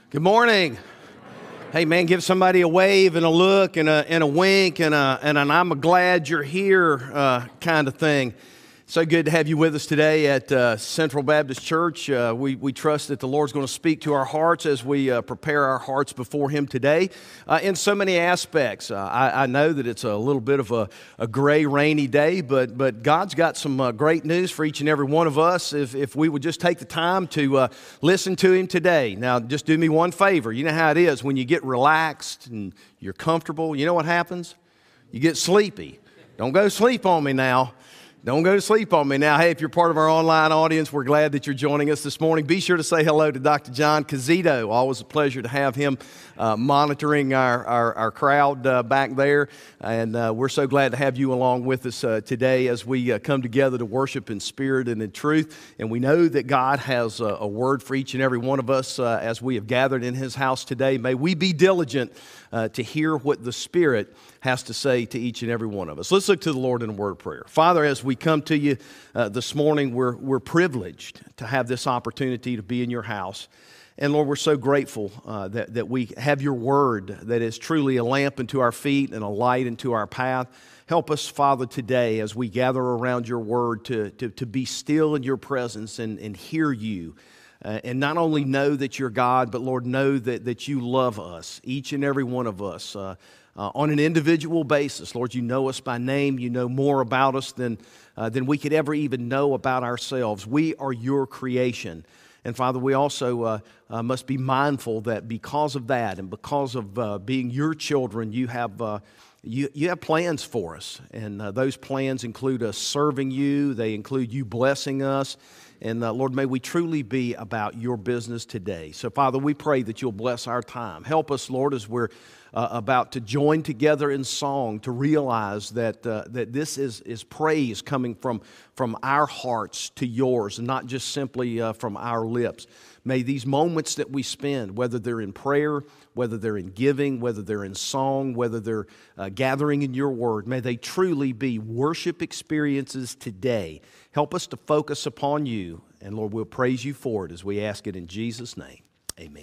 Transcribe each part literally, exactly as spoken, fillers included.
Good morning. Hey, man, give somebody a wave and a look and a, and a wink and, a, and an I'm glad you're here uh, kind of thing. So good to have you with us today at uh, Central Baptist Church. Uh, we, we trust that the Lord's going to speak to our hearts as we uh, prepare our hearts before Him today uh, in so many aspects. Uh, I, I know that it's a little bit of a, a gray, rainy day, but but God's got some uh, great news for each and every one of us if, if we would just take the time to uh, listen to Him today. Now, just do me one favor. You know how it is when you get relaxed and you're comfortable. You know what happens? You get sleepy. Don't go sleep on me now. Don't go to sleep on me now. Hey, if you're part of our online audience, we're glad that you're joining us this morning. Be sure to say hello to Doctor John Cazito. Always a pleasure to have him uh, monitoring our, our, our crowd uh, back there. And uh, we're so glad to have you along with us uh, today as we uh, come together to worship in spirit and in truth. And we know that God has a, a word for each and every one of us uh, as we have gathered in His house today. May we be diligent uh, to hear what the Spirit has to say to each and every one of us. Let's look to the Lord in a word of prayer. Father, as we come to you uh, this morning, we're, we're privileged to have this opportunity to be in your house. And Lord, we're so grateful uh, that, that we have your word that is truly a lamp unto our feet and a light unto our path. Help us, Father, today as we gather around your word to, to, to be still in your presence and, and hear you. Uh, and not only know that you're God, but Lord, know that, that you love us, each and every one of us, uh, uh, on an individual basis. Lord, you know us by name. You know more about us than, uh, than we could ever even know about ourselves. We are your creation. And Father, we also uh, uh, must be mindful that because of that and because of uh, being your children, you have uh, you, you have plans for us. And uh, those plans include us serving you. They include you blessing us. And uh, Lord, may we truly be about your business today. So Father, we pray that you'll bless our time. Help us, Lord, as we're uh, about to join together in song to realize that uh, that this is, is praise coming from, from our hearts to yours and not just simply uh, from our lips. May these moments that we spend, whether they're in prayer, whether they're in giving, whether they're in song, whether they're uh, gathering in your word, may they truly be worship experiences today. Help us to focus upon you, and Lord, we'll praise you for it as we ask it in Jesus' name. Amen.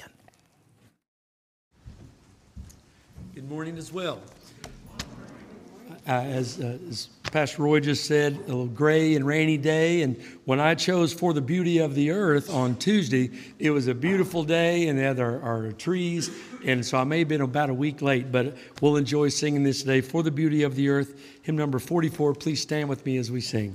Good morning as well. Uh, as, uh, as Pastor Roy just said, a little gray and rainy day, and when I chose For the Beauty of the Earth on Tuesday, it was a beautiful day, and they had our, our trees, and so I may have been about a week late, but we'll enjoy singing this today, For the Beauty of the Earth, hymn number forty-four. Please stand with me as we sing.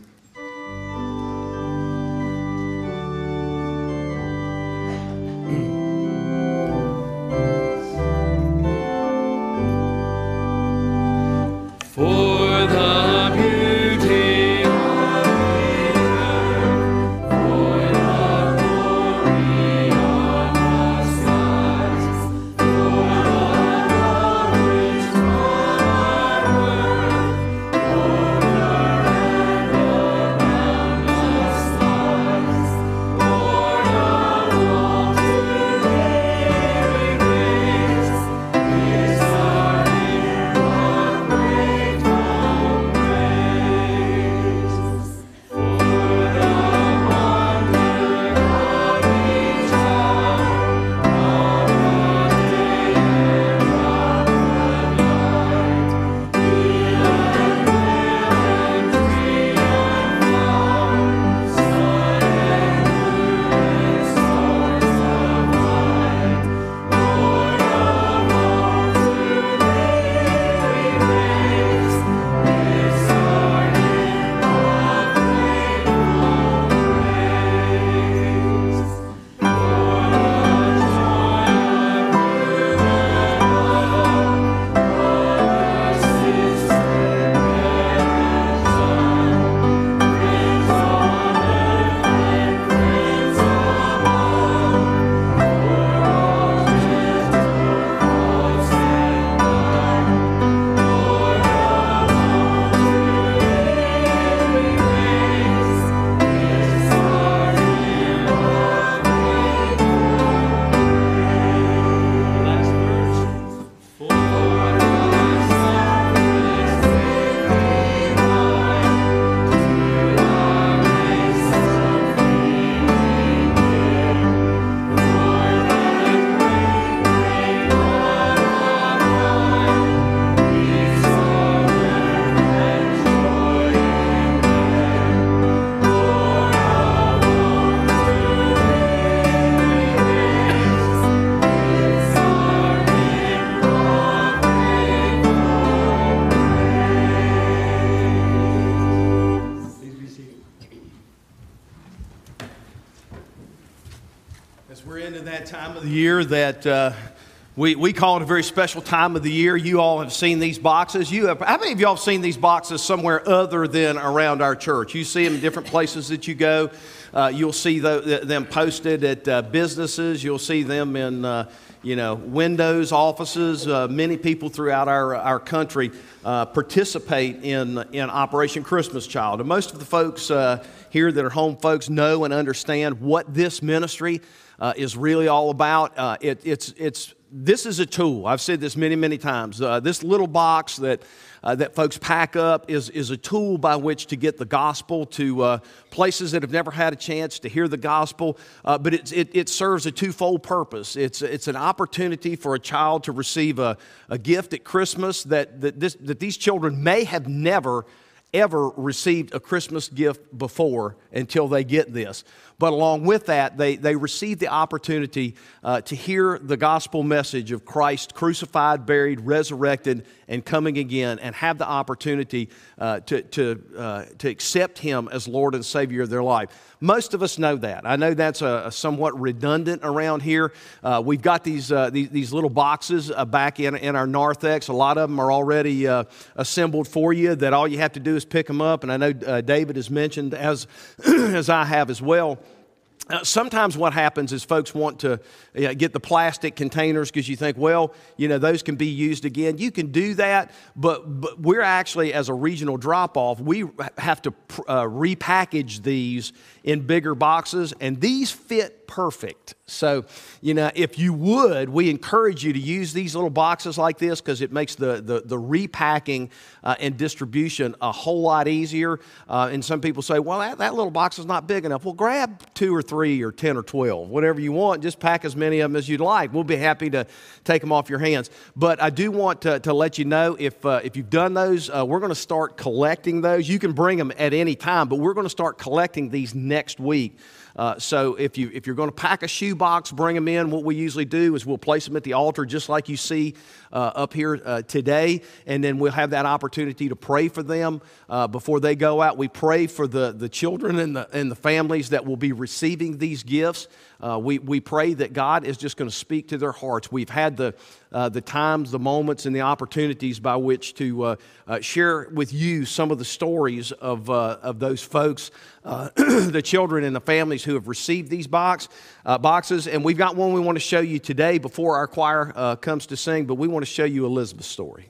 As we're into that time of the year that uh, we, we call it a very special time of the year, you all have seen these boxes. You have, how many of y'all have seen these boxes somewhere other than around our church? You see them in different places that you go. Uh, you'll see the, them posted at uh, businesses. You'll see them in uh, you know, windows, offices. Uh, many people throughout our, our country uh, participate in, in Operation Christmas Child. And most of the folks uh, here that are home folks know and understand what this ministry Uh, is really all about. Uh, it, it's, it's, this is a tool. I've said this many, many times. Uh, this little box that, uh, that folks pack up is, is a tool by which to get the gospel to uh, places that have never had a chance to hear the gospel. Uh, but it's, it, it serves a twofold purpose. It's, it's an opportunity for a child to receive a, a gift at Christmas that, that, this, that these children may have never ever received a Christmas gift before until they get this. But along with that, they, they receive the opportunity uh, to hear the gospel message of Christ crucified, buried, resurrected, and coming again, and have the opportunity uh, to, to, uh, to accept Him as Lord and Savior of their life. Most of us know that. I know that's a, a somewhat redundant around here. Uh, we've got these, uh, these, these little boxes uh, back in, in our narthex. A lot of them are already uh, assembled for you, that all you have to do is pick them up. And I know uh, David has mentioned, as, as I have as well, Uh, sometimes what happens is folks want to uh, get the plastic containers because you think, well, you know, those can be used again. You can do that, but, but we're actually, as a regional drop-off, we have to uh, repackage these in bigger boxes, and these fit perfect. So, you know, if you would, we encourage you to use these little boxes like this because it makes the, the, the repacking uh, and distribution a whole lot easier. Uh, and some people say, well, that, that little box is not big enough. Well, grab two or three or ten or twelve, whatever you want. Just pack as many of them as you'd like. We'll be happy to take them off your hands. But I do want to, to let you know, if, uh, if you've done those, uh, we're going to start collecting those. You can bring them at any time, but we're going to start collecting these next week. Uh, so if, you, if you're going to pack a shoe box, bring them in. What we usually do is we'll place them at the altar just like you see uh, up here uh, today, and then we'll have that opportunity to pray for them uh, before they go out. We pray for the, the children and the, and the families that will be receiving these gifts. Uh, we, we pray that God is just going to speak to their hearts. We've had the, uh, the times, the moments, and the opportunities by which to uh, uh, share with you some of the stories of, uh, of those folks, uh, the children and the families who have received these box, uh, boxes. And we've got one we want to show you today before our choir uh, comes to sing, but we want to show you Elizabeth's story.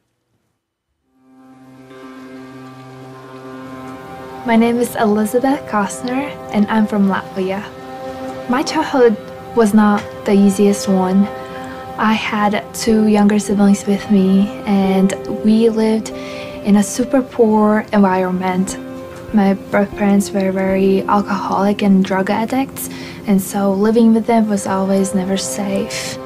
My name is Elizabeth Kostner, and I'm from Latvia. My childhood was not the easiest one. I had two younger siblings with me, and we lived in a super poor environment. My birth parents were very alcoholic and drug addicts, and so living with them was always never safe.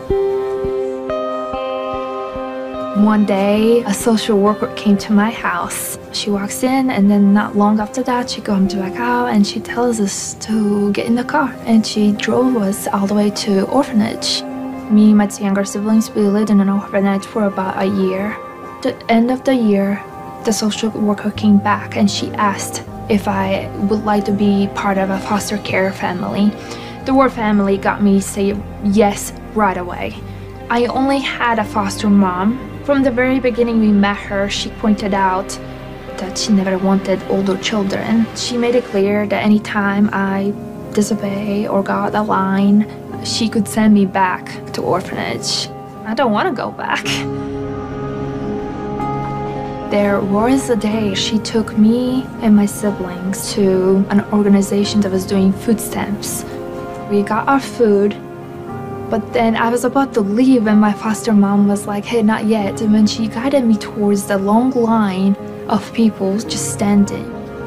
One day, a social worker came to my house. She walks in, and then not long after that, she comes back out and she tells us to get in the car, and she drove us all the way to orphanage. Me and my two younger siblings, we lived in an orphanage for about a year. At the end of the year, the social worker came back and she asked if I would like to be part of a foster care family. The word family got me to say yes right away. I only had a foster mom. From the very beginning we met her, she pointed out that she never wanted older children. She made it clear that anytime I disobey or got a line, she could send me back to orphanage. I don't want to go back. There was a day she took me and my siblings to an organization that was doing food stamps. We got our food, but then I was about to leave and my foster mom was like, hey, not yet. And when she guided me towards the long line of people just standing.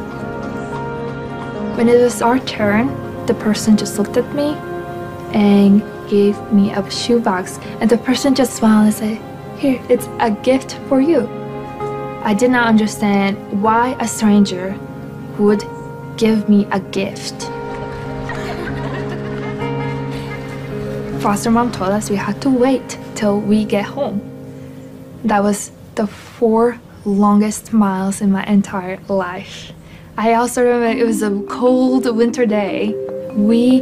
When it was our turn, the person just looked at me and gave me a shoebox, and the person just smiled and said, here, it's a gift for you. I did not understand why a stranger would give me a gift. Foster mom told us we had to wait till we get home. That was the four longest miles in my entire life. I also remember it was a cold winter day. We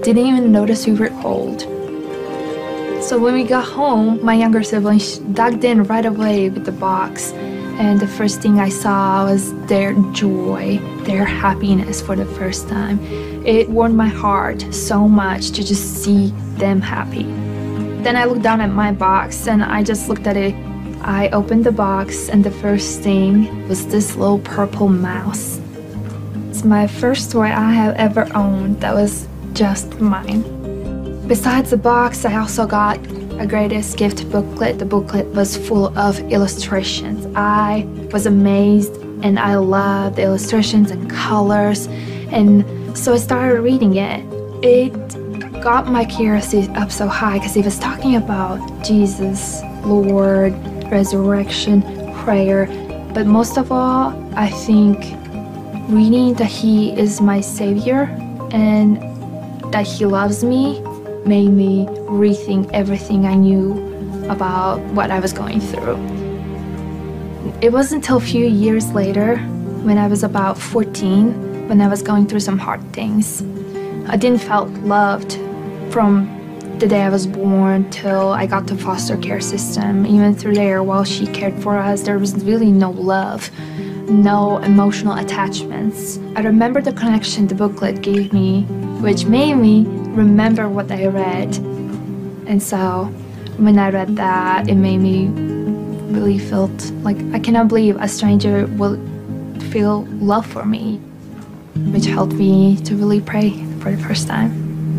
didn't even notice we were cold. So when we got home, my younger siblings dug in right away with the box. And the first thing I saw was their joy, their happiness for the first time. It warmed my heart so much to just see them happy. Then I looked down at my box and I just looked at it. I opened the box and the first thing was this little purple mouse. It's my first toy I have ever owned that was just mine. Besides the box, I also got a greatest gift booklet. The booklet was full of illustrations. I was amazed and I loved the illustrations and colors, and so I started reading it. It got my curiosity up so high because it was talking about Jesus, Lord, resurrection, prayer, but most of all, I think reading that He is my Savior and that He loves me made me rethink everything I knew about what I was going through. It wasn't until a few years later, when I was about fourteen, when I was going through some hard things. I didn't felt loved from the day I was born till I got to foster care system. Even through there, while she cared for us, there was really no love, no emotional attachments. I remember the connection the booklet gave me, which made me remember what I read. And so when I read that, it made me really felt like I cannot believe a stranger will feel love for me, which helped me to really pray for the first time.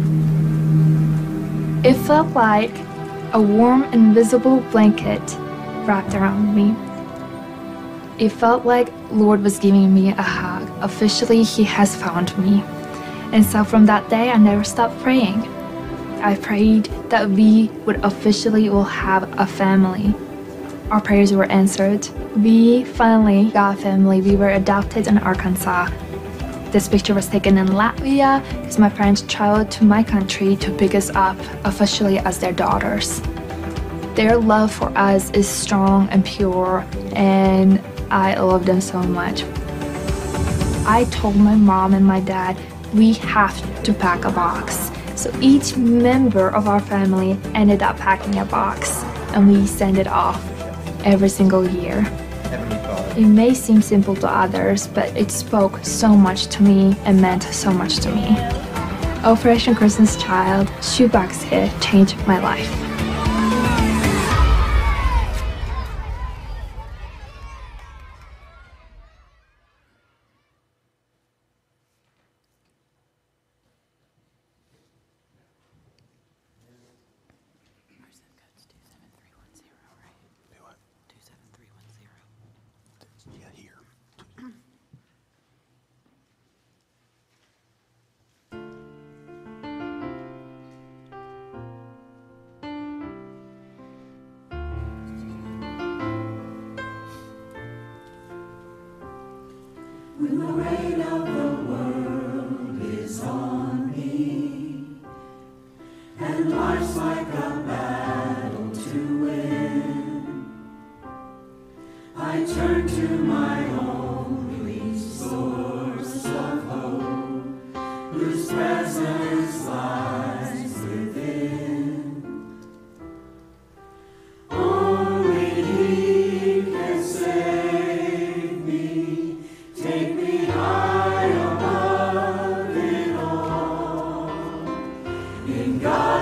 It felt like a warm, invisible blanket wrapped around me. It felt like Lord was giving me a hug. Officially, He has found me. And so from that day, I never stopped praying. I prayed that we would officially will have a family. Our prayers were answered. We finally got a family. We were adopted in Arkansas. This picture was taken in Latvia because my parents traveled to my country to pick us up officially as their daughters. Their love for us is strong and pure, and I love them so much. I told my mom and my dad we have to pack a box. So each member of our family ended up packing a box, and we send it off every single year. It may seem simple to others, but it spoke so much to me and meant so much to me. Operation Christmas Child shoebox hit changed my life. When the weight of the world is on me, and life's like a battle to win, I turn to my only source of hope, whose presence lies within. Only He can save me, take me high above it all. In God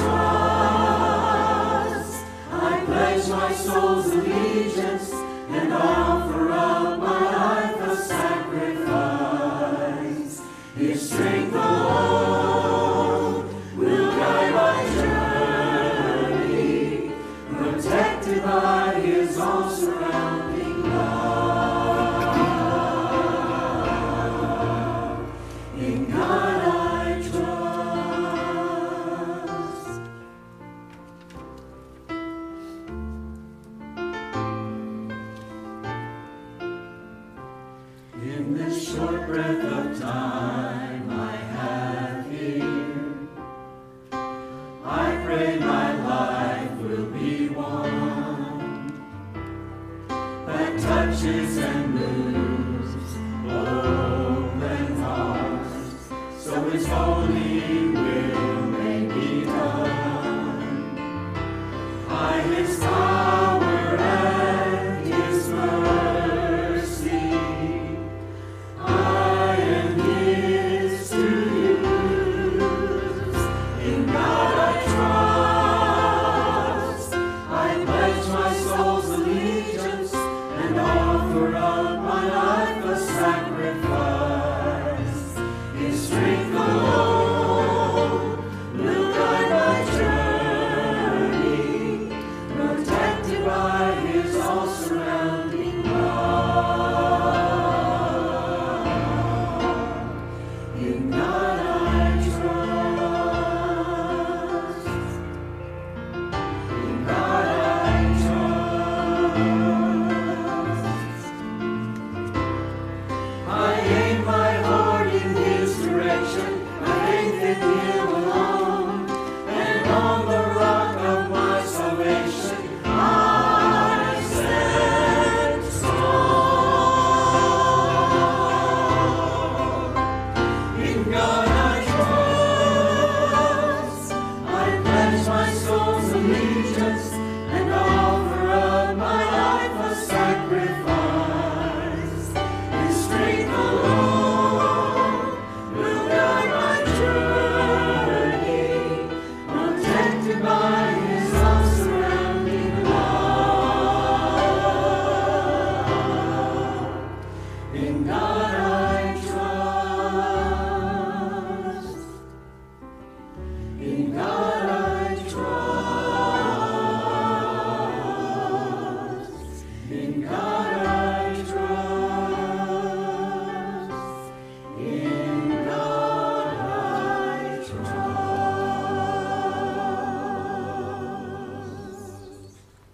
I trust, I pledge my soul's allegiance, and offer up my life a sacrifice. His strength alone will guide my journey, protected by His all-surrounding love. In God I trust. In this short breath of time I have here, I pray my life will be one that touches and moves open hearts, so His holy will In God I trust. In God I trust. I aim my heart in His direction. My faith in Him alone, and on the rock of my salvation I stand strong. In God I trust. I pledge my soul's allegiance and offer up my life a sacrifice. His strength alone will guide my journey, protected by His all-surrounding love. In God I trust. In God I trust. In God I trust. In God I trust.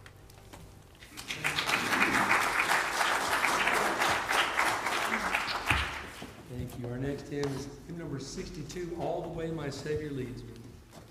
Thank you. Our next hymn is hymn number sixty-two, All the Way My Savior Leads Me.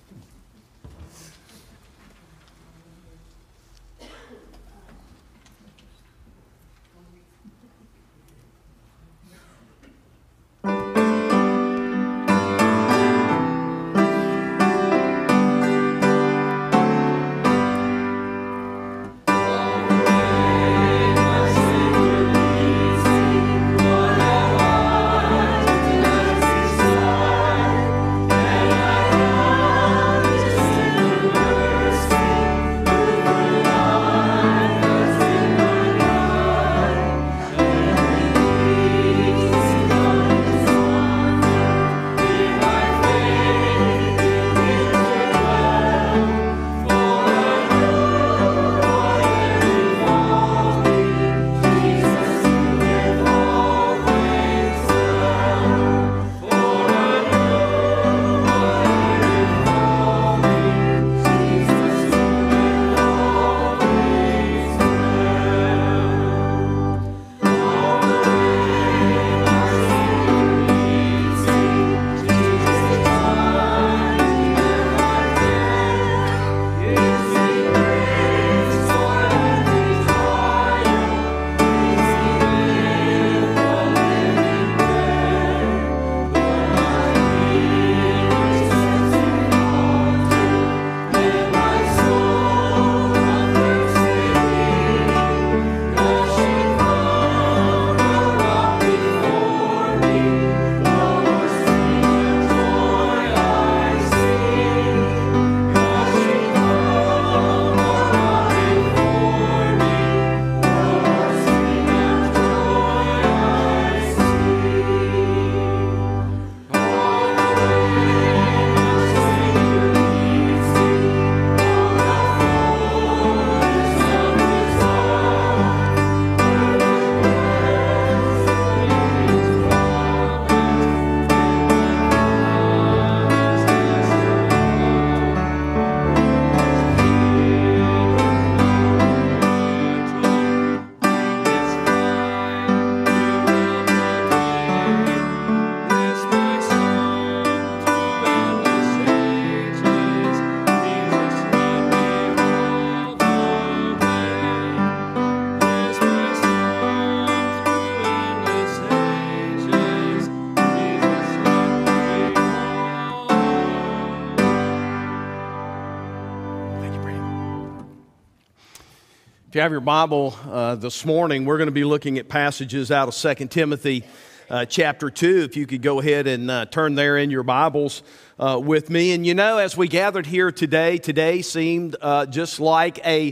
If you have your Bible uh, this morning, we're going to be looking at passages out of Second Timothy uh, chapter two. If you could go ahead and uh, turn there in your Bibles uh, with me. And you know, as we gathered here today, today seemed uh, just like a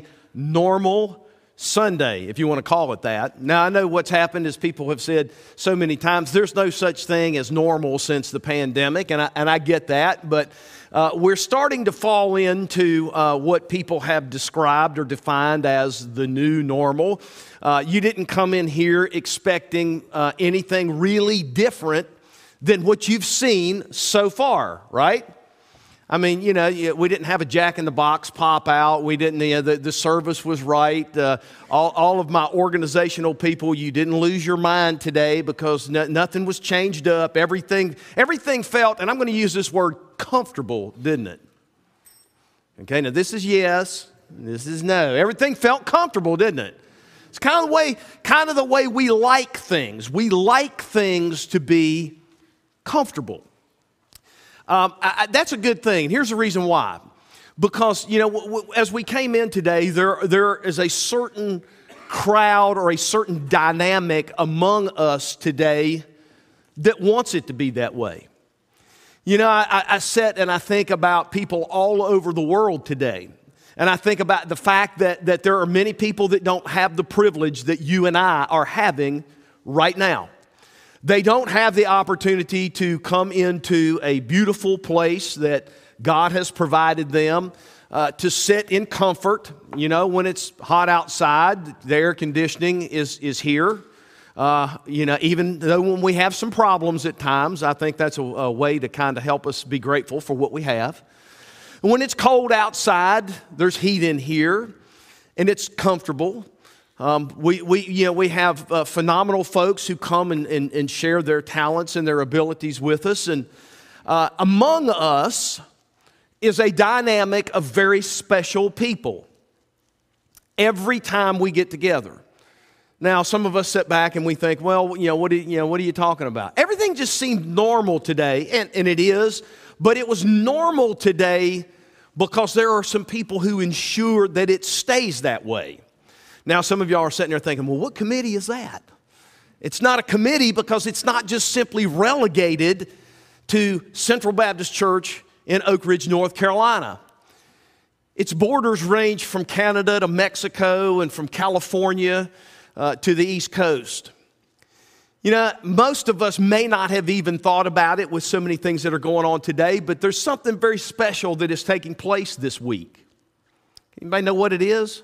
normal Sunday, if you want to call it that. Now, I know what's happened, as people have said so many times, there's no such thing as normal since the pandemic, and I, and I get that, but uh, we're starting to fall into uh, what people have described or defined as the new normal. Uh, you didn't come in here expecting uh, anything really different than what you've seen so far, right? I mean, you know, we didn't have a Jack in the Box pop out. We didn't, you know, the, the service was right. Uh, all, all of my organizational people, you didn't lose your mind today because no, nothing was changed up. Everything, everything felt, and I'm going to use this word, comfortable, didn't it? Okay, now this is yes, this is no. Everything felt comfortable, didn't it? It's kind of the way, kind of the way we like things. We like things to be comfortable. Um, I, I, that's a good thing. Here's the reason why. Because, you know, w- w- as we came in today, there, there is a certain crowd or a certain dynamic among us today that wants it to be that way. You know, I, I sit and I think about people all over the world today. And I think about the fact that, that there are many people that don't have the privilege that you and I are having right now. They don't have the opportunity to come into a beautiful place that God has provided them, uh, to sit in comfort. You know, when it's hot outside, the air conditioning is, is here. Uh, you know, even though when we have some problems at times, I think that's a, a way to kind of help us be grateful for what we have. And when it's cold outside, there's heat in here, and it's comfortable. Um, we, we, you know, we have uh, phenomenal folks who come and, and, and share their talents and their abilities with us. And uh, among us is a dynamic of very special people every time we get together. Now, some of us sit back and we think, well, you know, what are, you know, what are you talking about? Everything just seemed normal today, and, and it is, but it was normal today because there are some people who ensure that it stays that way. Now, some of y'all are sitting there thinking, well, what committee is that? It's not a committee because it's not just simply relegated to Central Baptist Church in Oak Ridge, North Carolina. Its borders range from Canada to Mexico and from California uh, to the East Coast. You know, most of us may not have even thought about it with so many things that are going on today, but there's something very special that is taking place this week. Anybody know what it is?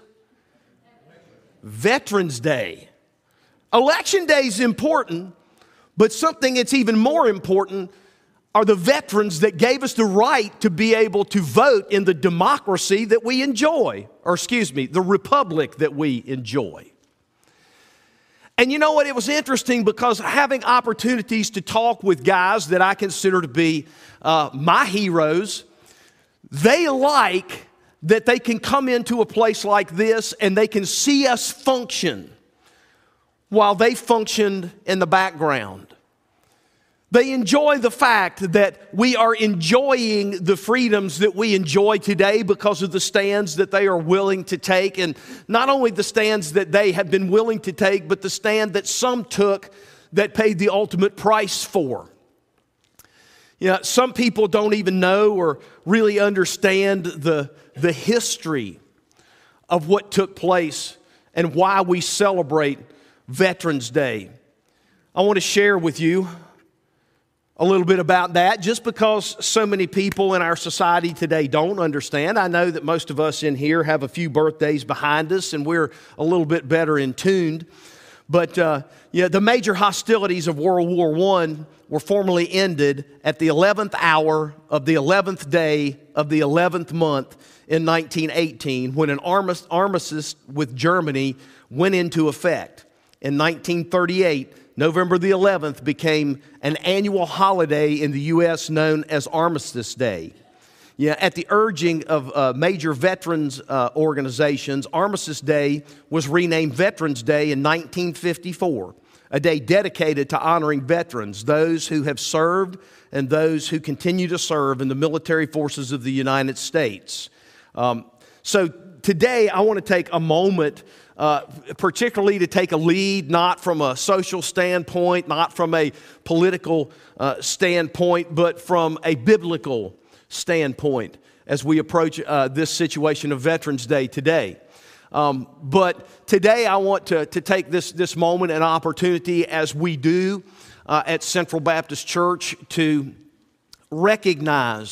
Veterans Day. Election Day is important, but something that's even more important are the veterans that gave us the right to be able to vote in the democracy that we enjoy, or excuse me, the republic that we enjoy. And you know what? It was interesting because having opportunities to talk with guys that I consider to be uh, my heroes, they like that they can come into a place like this and they can see us function while they functioned in the background. They enjoy the fact that we are enjoying the freedoms that we enjoy today because of the stands that they are willing to take. And not only the stands that they have been willing to take, but the stand that some took that paid the ultimate price for. You know, some people don't even know or really understand the, the history of what took place and why we celebrate Veterans Day. I want to share with you a little bit about that, just because so many people in our society today don't understand. I know that most of us in here have a few birthdays behind us and we're a little bit better in tuned. But uh, yeah, the major hostilities of World War One were formally ended at the eleventh hour of the eleventh day of the eleventh month in nineteen eighteen, when an armistice with Germany went into effect. In nineteen thirty-eight, November the eleventh became an annual holiday in the U S known as Armistice Day. Yeah, at the urging of uh, major veterans uh, organizations, Armistice Day was renamed Veterans Day in nineteen fifty-four, a day dedicated to honoring veterans, those who have served and those who continue to serve in the military forces of the United States. Um, so today I want to take a moment Uh, particularly to take a lead, not from a social standpoint, not from a political uh, standpoint, but from a biblical standpoint as we approach uh, this situation of Veterans Day today. Um, but today I want to, to take this, this moment and opportunity, as we do uh, at Central Baptist Church, to recognize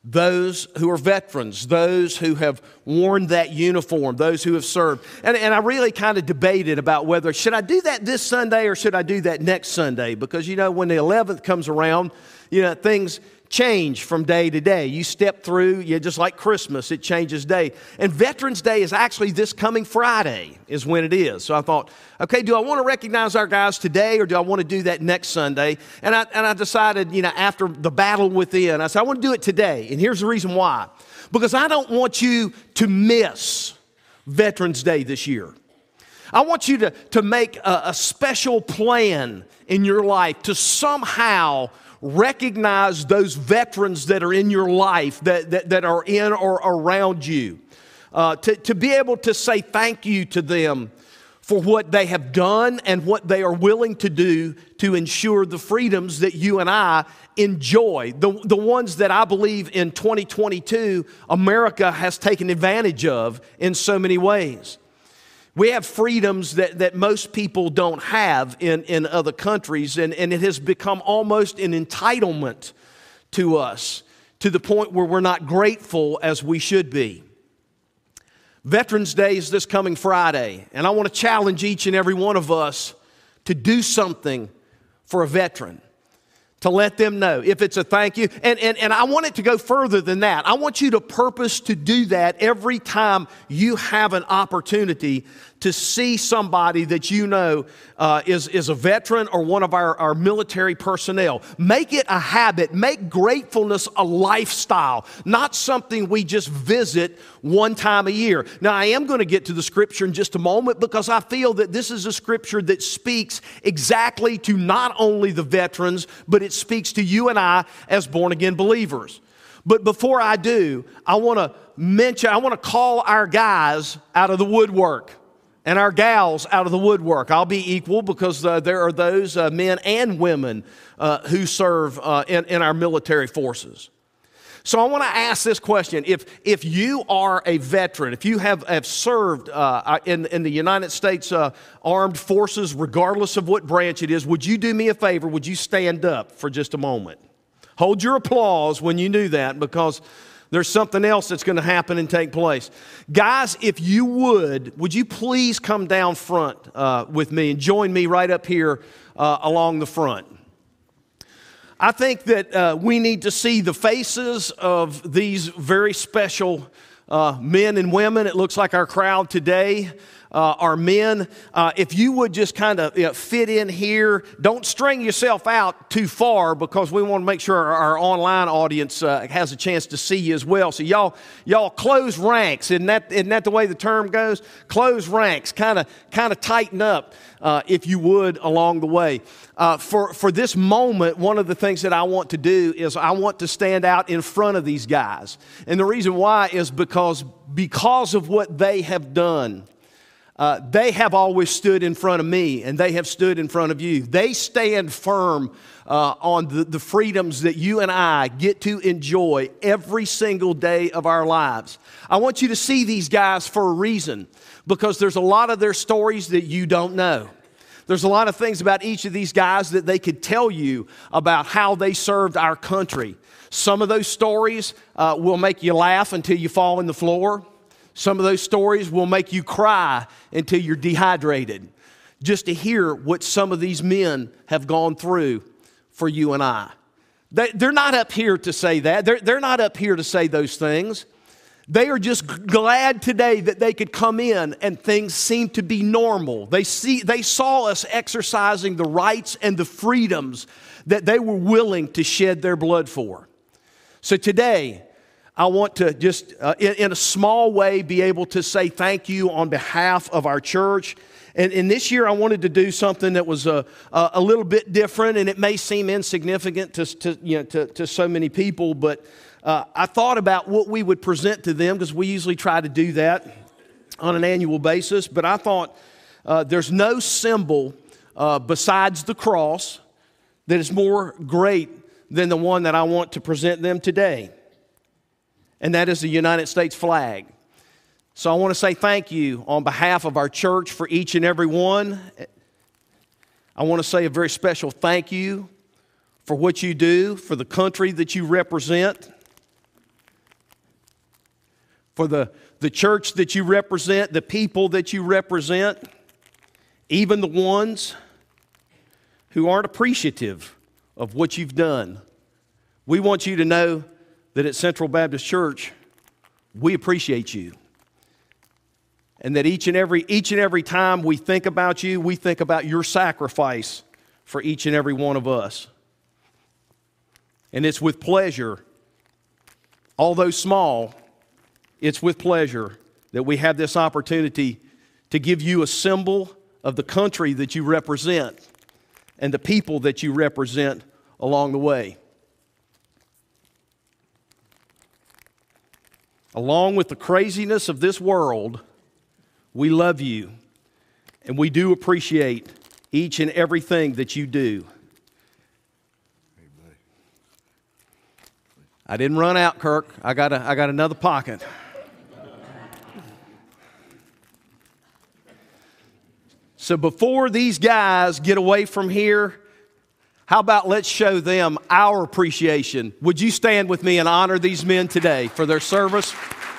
those who are veterans, those who have worn that uniform, those who have served. And, and I really kind of debated about whether, should I do that this Sunday or should I do that next Sunday? Because, you know, when the eleventh comes around, you know, things change from day to day. You step through, you just like Christmas, it changes day. And Veterans Day is actually this coming Friday is when it is. So I thought, okay, do I want to recognize our guys today or do I want to do that next Sunday? And I, and I decided, you know, after the battle within, I said, I want to do it today. And here's the reason why. Because I don't want you to miss Veterans Day this year. I want you to, to make a, a special plan in your life to somehow recognize those veterans that are in your life, that, that, that are in or around you. Uh, to, to be able to say thank you to them for what they have done and what they are willing to do to ensure the freedoms that you and I enjoy. The, the ones that I believe in twenty twenty-two, America has taken advantage of in so many ways. We have freedoms that, that most people don't have in, in other countries, and, and it has become almost an entitlement to us to the point where we're not grateful as we should be. Veterans Day is this coming Friday, and I want to challenge each and every one of us to do something for a veteran, to let them know if it's a thank you. And, and, and I want it to go further than that. I want you to purpose to do that every time you have an opportunity to see somebody that you know uh, is, is a veteran or one of our, our military personnel. Make it a habit. Make gratefulness a lifestyle, not something we just visit one time a year. Now, I am going to get to the scripture in just a moment because I feel that this is a scripture that speaks exactly to not only the veterans, but it speaks to you and I as born-again believers. But before I do, I want to mention, I want to call our guys out of the woodwork and our gals out of the woodwork. I'll be equal because uh, there are those uh, men and women uh, who serve uh, in, in our military forces. So I want to ask this question. If, if you are a veteran, if you have, have served uh, in, in the United States uh, Armed Forces, regardless of what branch it is, would you do me a favor? Would you stand up for just a moment? Hold your applause when you do that because there's something else that's going to happen and take place. Guys, if you would, would you please come down front uh, with me and join me right up here uh, along the front? I think that uh, we need to see the faces of these very special uh, men and women. It looks like our crowd today uh, are men. Uh, if you would just kind of you know, fit in here, don't string yourself out too far because we want to make sure our, our online audience uh, has a chance to see you as well. So y'all, y'all close ranks. Isn't that, isn't that the way the term goes? Close ranks. Kind of, kind of tighten up. Uh, if you would, along the way. Uh, for, for this moment, one of the things that I want to do is I want to stand out in front of these guys. And the reason why is because, because of what they have done. Uh, they have always stood in front of me, and they have stood in front of you. They stand firm uh, on the, the freedoms that you and I get to enjoy every single day of our lives. I want you to see these guys for a reason, because there's a lot of their stories that you don't know. There's a lot of things about each of these guys that they could tell you about how they served our country. Some of those stories uh, will make you laugh until you fall on the floor. Some of those stories will make you cry until you're dehydrated. Just to hear what some of these men have gone through for you and I. They, they're not up here to say that. They're, they're not up here to say those things. They are just glad today that they could come in and things seem to be normal. They see, they saw us exercising the rights and the freedoms that they were willing to shed their blood for. So today, I want to just, uh, in, in a small way, be able to say thank you on behalf of our church. And, and this year, I wanted to do something that was a, a, a little bit different, and it may seem insignificant to, to, you know, to, to so many people, but uh, I thought about what we would present to them, because we usually try to do that on an annual basis. But I thought uh, there's no symbol uh, besides the cross that is more great than the one that I want to present them today. And that is the United States flag. So I want to say thank you on behalf of our church for each and every one. I want to say a very special thank you for what you do, for the country that you represent. for the, the church that you represent, the people that you represent, even the ones who aren't appreciative of what you've done. We want you to know that at Central Baptist Church, we appreciate you. And that each and every each and every time we think about you, we think about your sacrifice for each and every one of us. And it's with pleasure, although small, it's with pleasure that we have this opportunity to give you a symbol of the country that you represent and the people that you represent along the way. Along with the craziness of this world, we love you, and we do appreciate each and everything that you do. I didn't run out, Kirk. I got, a, I got another pocket. So before these guys get away from here, how about let's show them our appreciation? Would you stand with me and honor these men today for their service?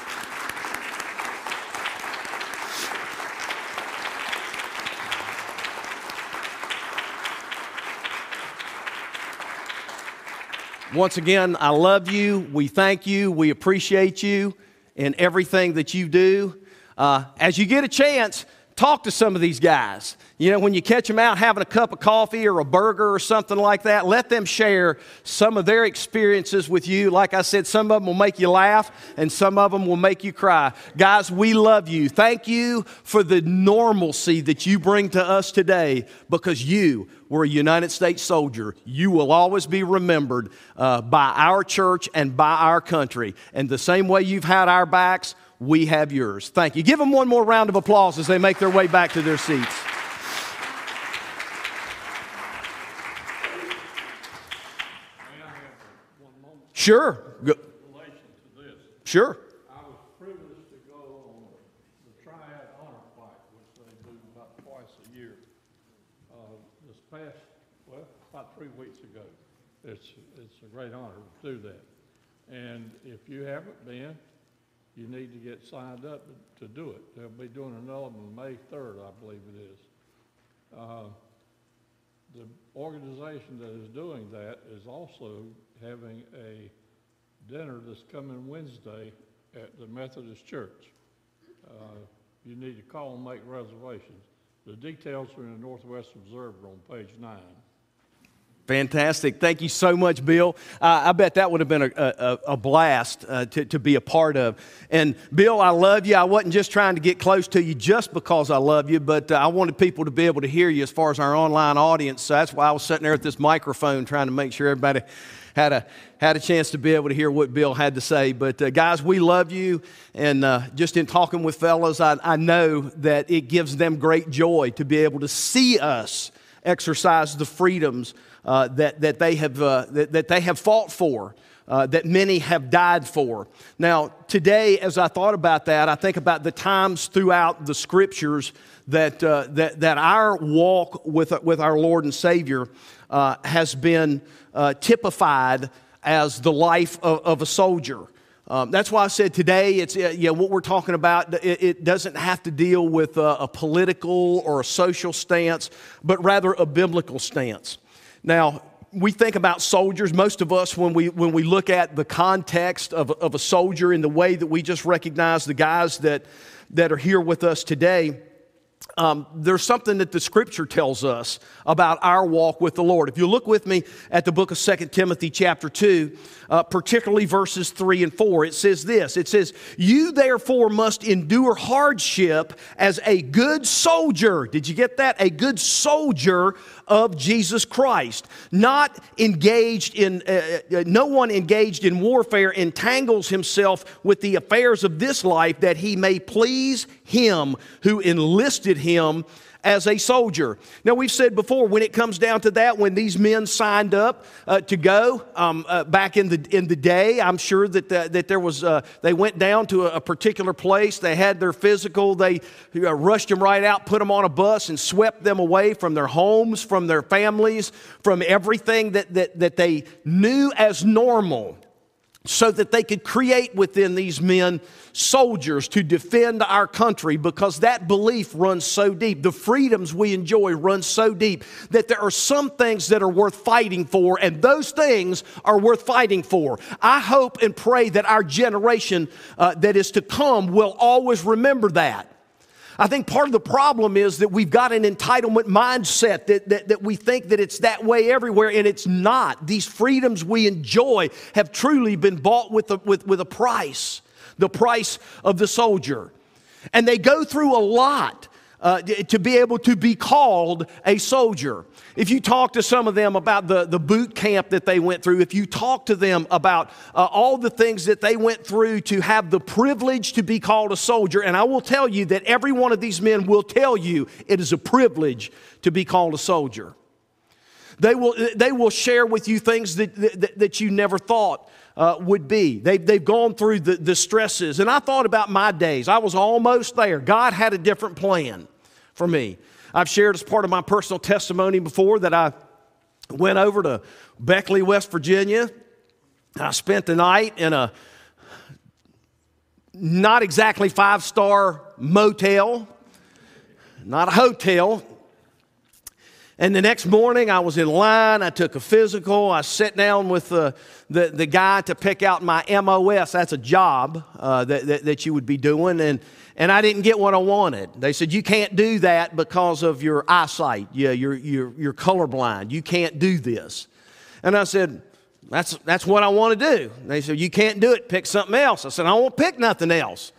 Once again, I love you. We thank you. We appreciate you in everything that you do. Uh, as you get a chance, talk to some of these guys. You know, when you catch them out having a cup of coffee or a burger or something like that, let them share some of their experiences with you. Like I said, some of them will make you laugh and some of them will make you cry. Guys, we love you. Thank you for the normalcy that you bring to us today, because you were a United States soldier. You will always be remembered uh, by our church and by our country. And the same way you've had our backs, we have yours. Thank you. Give them one more round of applause as they make their way back to their seats. Sure. Go. In relation to this, Sure. I was privileged to go on the Triad Honor Flight, which they do about twice a year. Uh, this past, well, about three weeks ago. It's, it's a great honor to do that. And if you haven't been, you need to get signed up to, to do it. They'll be doing another one May third, I believe it is. Uh, the organization that is doing that is also having a dinner this coming Wednesday at the Methodist Church. Uh, you need to call and make reservations. The details are in the Northwest Observer on page nine. Fantastic. Thank you so much, Bill. Uh, I bet that would have been a, a, a blast uh, to, to be a part of. And Bill, I love you. I wasn't just trying to get close to you just because I love you, but uh, I wanted people to be able to hear you as far as our online audience. So that's why I was sitting there at this microphone trying to make sure everybody had a had a chance to be able to hear what Bill had to say. But uh, guys, we love you. And uh, just in talking with fellas, I, I know that it gives them great joy to be able to see us exercise the freedoms uh, that, that, they have, uh, that, that they have fought for, uh, that many have died for. Now, today, as I thought about that, I think about the times throughout the Scriptures that, uh, that, that our walk with, with our Lord and Savior uh, has been uh, typified as the life of, of a soldier. Um, that's why I said today, it's uh, you know, what we're talking about, it, it doesn't have to deal with a, a political or a social stance, but rather a biblical stance. Now, we think about soldiers, most of us, when we when we look at the context of, of a soldier in the way that we just recognize the guys that, that are here with us today, Um, there's something that the Scripture tells us about our walk with the Lord. If you look with me at the book of Second Timothy chapter two, uh, particularly verses three and four, it says this. It says, "You therefore must endure hardship as a good soldier." Did you get that? A good soldier of Jesus Christ. Not engaged in, uh, uh, no one engaged in warfare entangles himself with the affairs of this life, that he may please him who enlisted him as a soldier. Now, we've said before, when it comes down to that, when these men signed up uh, to go um, uh, back in the in the day, I'm sure that the, that there was uh, they went down to a, a particular place. They had their physical. They uh, rushed them right out, put them on a bus, and swept them away from their homes, from their families, from everything that that that they knew as normal. so that they could create within these men soldiers to defend our country, because that belief runs so deep. The freedoms we enjoy run so deep that there are some things that are worth fighting for, and those things are worth fighting for. I hope and pray that our generation uh, that is to come will always remember that. I think part of the problem is that we've got an entitlement mindset that, that, that we think that it's that way everywhere, and it's not. These freedoms we enjoy have truly been bought with a, with, with a price, the price of the soldier. And they go through a lot uh, to be able to be called a soldier. If you talk to some of them about the, the boot camp that they went through, if you talk to them about uh, all the things that they went through to have the privilege to be called a soldier, and I will tell you that every one of these men will tell you it is a privilege to be called a soldier. They will, they will share with you things that, that, that you never thought uh, would be. They, they've gone through the, the stresses. And I thought about my days. I was almost there. God had a different plan for me. I've shared as part of my personal testimony before that I went over to Beckley, West Virginia. I spent the night in a not exactly five-star motel, not a hotel. And the next morning I was in line, I took a physical, I sat down with the, the, the guy to pick out my M O S. That's a job uh, that, that, that you would be doing. And And I didn't get what I wanted. They said, you can't do that because of your eyesight. Yeah, you're, you're, you're colorblind. You can't do this. And I said, that's, that's what I want to do. And they said, you can't do it. Pick something else. I said, I won't pick nothing else.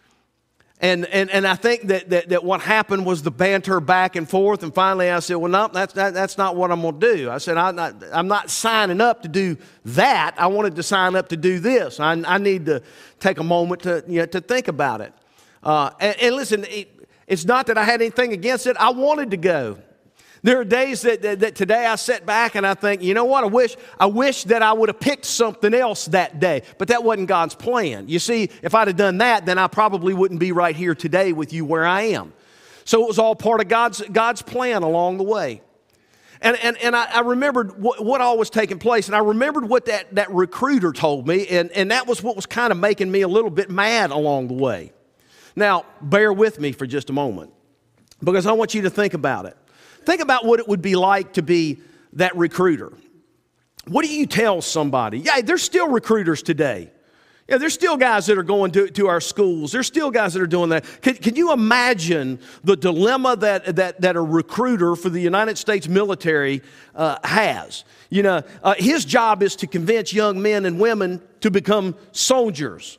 And, and, and I think that, that, that what happened was the banter back and forth. And finally I said, well, no, that's, that, that's not what I'm going to do. I said, I'm not, I'm not signing up to do that. I wanted to sign up to do this. I, I need to take a moment to, you know, to think about it. Uh, and, and listen, it, it's not that I had anything against it. I wanted to go. There are days that, that, that today I sit back and I think, you know what, I wish, I wish that I would have picked something else that day. But that wasn't God's plan. You see, if I'd have done that, then I probably wouldn't be right here today with you where I am. So it was all part of God's, God's plan along the way. And, and, and I, I remembered what, what all was taking place, and I remembered what that, that recruiter told me, and, and that was what was kind of making me a little bit mad along the way. Now, bear with me for just a moment, because I want you to think about it. Think about what it would be like to be that recruiter. What do you tell somebody? Yeah, there's still recruiters today. Yeah, there's still guys that are going to, to our schools. There's still guys that are doing that. Can, can you imagine the dilemma that, that, that a recruiter for the United States military uh, has? You know, uh, his job is to convince young men and women to become soldiers.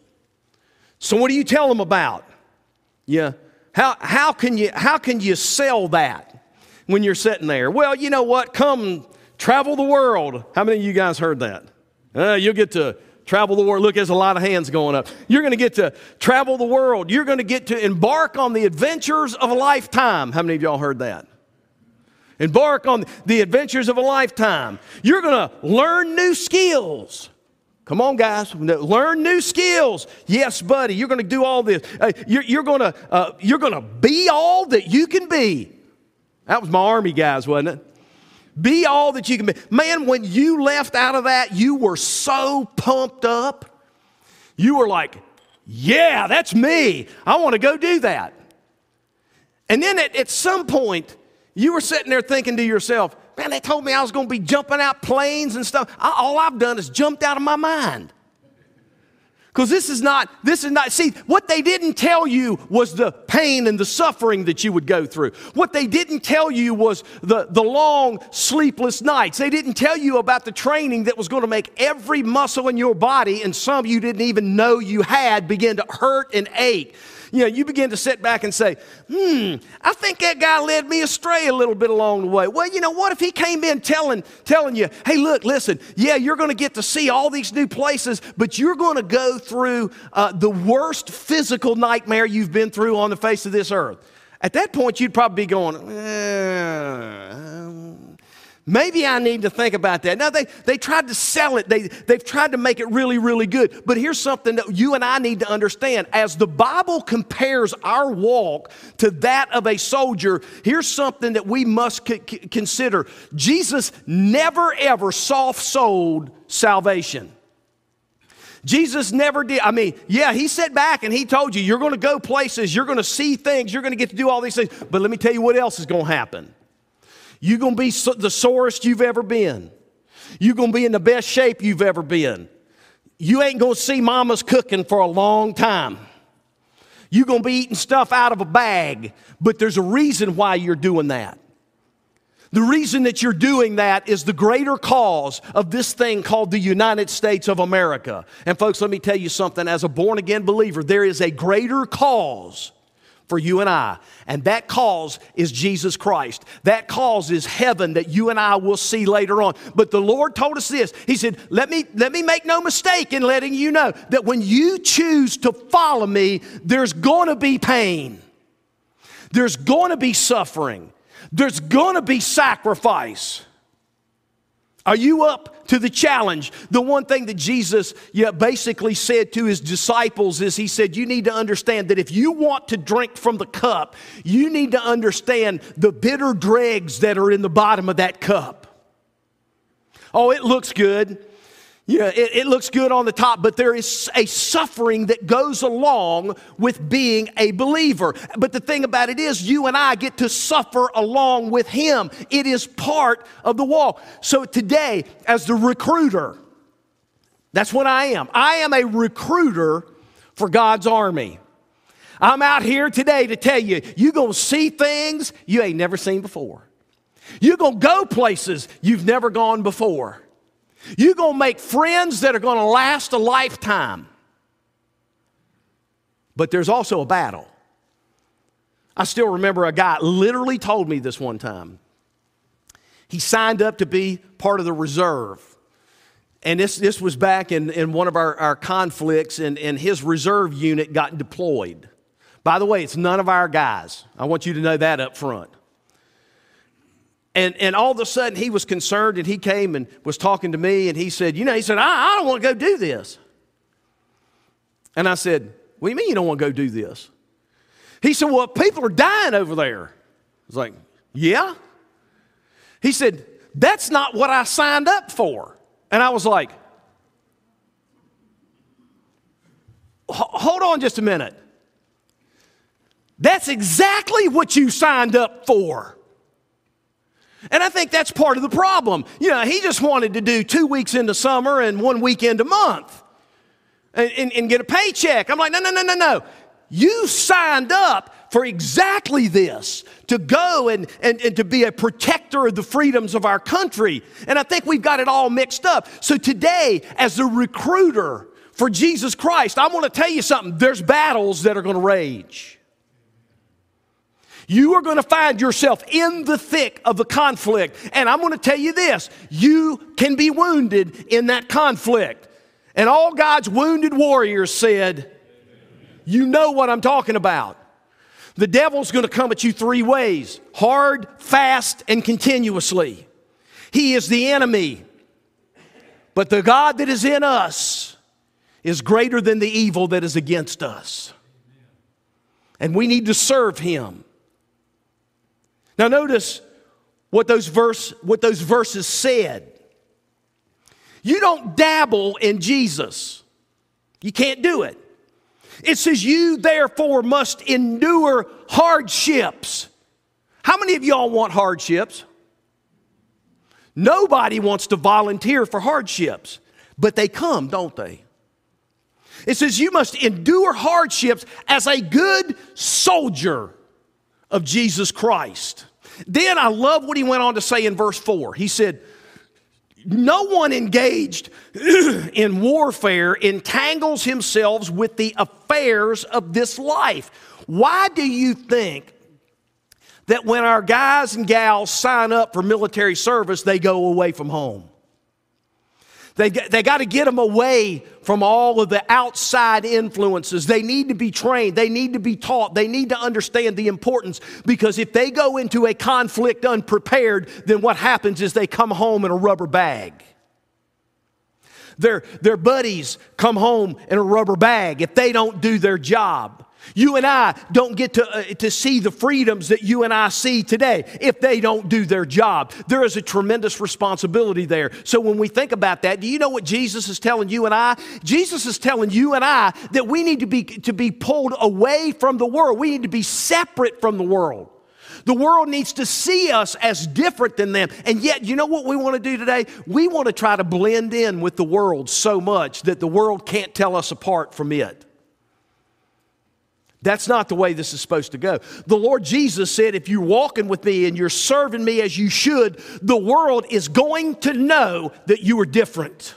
So what do you tell them about? Yeah, how, how, can you, how can you sell that when you're sitting there? Well, you know what? Come travel the world. How many of you guys heard that? Uh, you'll get to travel the world. Look, there's a lot of hands going up. You're going to get to travel the world. You're going to get to embark on the adventures of a lifetime. How many of y'all heard that? Embark on the adventures of a lifetime. You're going to learn new skills. Come on, guys. Learn new skills. Yes, buddy, you're going to do all this. Uh, you're, you're going to uh, you're going to be all that you can be. That was my Army guys, wasn't it? Be all that you can be. Man, when you left out of that, you were so pumped up. You were like, yeah, that's me. I want to go do that. And then at, at some point, you were sitting there thinking to yourself, man, they told me I was going to be jumping out planes and stuff. I, all I've done is jumped out of my mind. Because this is not, this is not, see, what they didn't tell you was the pain and the suffering that you would go through. What they didn't tell you was the, the long, sleepless nights. They didn't tell you about the training that was going to make every muscle in your body, and some you didn't even know you had, begin to hurt and ache. You know, you begin to sit back and say, hmm, I think that guy led me astray a little bit along the way. Well, you know, what if he came in telling, telling you, hey, look, listen, yeah, you're going to get to see all these new places, but you're going to go through uh, the worst physical nightmare you've been through on the face of this earth. At that point, you'd probably be going, eh, maybe I need to think about that. Now, they, they tried to sell it. They, they've tried to make it really, really good. But here's something that you and I need to understand. As the Bible compares our walk to that of a soldier, here's something that we must c- c- consider. Jesus never, ever soft-sold salvation. Jesus never did. I mean, yeah, he sat back and he told you, you're going to go places, you're going to see things, you're going to get to do all these things. But let me tell you what else is going to happen. You're going to be so, the sorest you've ever been. You're going to be in the best shape you've ever been. You ain't going to see mama's cooking for a long time. You're going to be eating stuff out of a bag. But there's a reason why you're doing that. The reason that you're doing that is the greater cause of this thing called the United States of America. And folks, let me tell you something. As a born-again believer, there is a greater cause for you and I. And that cause is Jesus Christ. That cause is heaven that you and I will see later on. But the Lord told us this. He said, let me, let me make no mistake in letting you know that when you choose to follow me, there's going to be pain. There's going to be suffering. There's going to be sacrifice. Are you up to the challenge? The one thing that Jesus yeah, basically said to his disciples is he said, you need to understand that if you want to drink from the cup, you need to understand the bitter dregs that are in the bottom of that cup. Oh, it looks good. Yeah, it, it looks good on the top, but there is a suffering that goes along with being a believer. But the thing about it is, you and I get to suffer along with him. It is part of the walk. So today, as the recruiter, that's what I am. I am a recruiter for God's army. I'm out here today to tell you, you're going to see things you ain't never seen before. You're going to go places you've never gone before. You're going to make friends that are going to last a lifetime. But there's also a battle. I still remember a guy literally told me this one time. He signed up to be part of the reserve. And this, this was back in, in one of our, our conflicts, and, and his reserve unit got deployed. By the way, it's none of our guys. I want you to know that up front. And, and all of a sudden, he was concerned, and he came and was talking to me, and he said, you know, he said, I, I don't want to go do this. And I said, what do you mean you don't want to go do this? He said, well, people are dying over there. I was like, yeah? He said, that's not what I signed up for. And I was like, hold on just a minute. That's exactly what you signed up for. And I think that's part of the problem. You know, he just wanted to do two weeks into summer and one weekend a month and, and, and get a paycheck. I'm like, no, no, no, no, no. You signed up for exactly this, to go and, and, and to be a protector of the freedoms of our country. And I think we've got it all mixed up. So today, as a recruiter for Jesus Christ, I want to tell you something. There's battles that are going to rage. You are going to find yourself in the thick of the conflict. And I'm going to tell you this, you can be wounded in that conflict. And all God's wounded warriors said, you know what I'm talking about. The devil's going to come at you three ways: hard, fast, and continuously. He is the enemy. But the God that is in us is greater than the evil that is against us. And we need to serve him. Now notice what those verse, what those verses said. You don't dabble in Jesus. You can't do it. It says, you therefore must endure hardships. How many of y'all want hardships? Nobody wants to volunteer for hardships, but they come, don't they? It says you must endure hardships as a good soldier of Jesus Christ. Then I love what he went on to say in verse four. He said, no one engaged in warfare entangles himself with the affairs of this life. Why do you think that when our guys and gals sign up for military service, they go away from home? They, they got to get them away from all of the outside influences. They need to be trained. They need to be taught. They need to understand the importance, because if they go into a conflict unprepared, then what happens is they come home in a rubber bag. Their, their buddies come home in a rubber bag if they don't do their job. You and I don't get to, uh, to see the freedoms that you and I see today if they don't do their job. There is a tremendous responsibility there. So when we think about that, do you know what Jesus is telling you and I? Jesus is telling you and I that we need to be, to be pulled away from the world. We need to be separate from the world. The world needs to see us as different than them. And yet, you know what we want to do today? We want to try to blend in with the world so much that the world can't tell us apart from it. That's not the way this is supposed to go. The Lord Jesus said, if you're walking with me and you're serving me as you should, the world is going to know that you are different.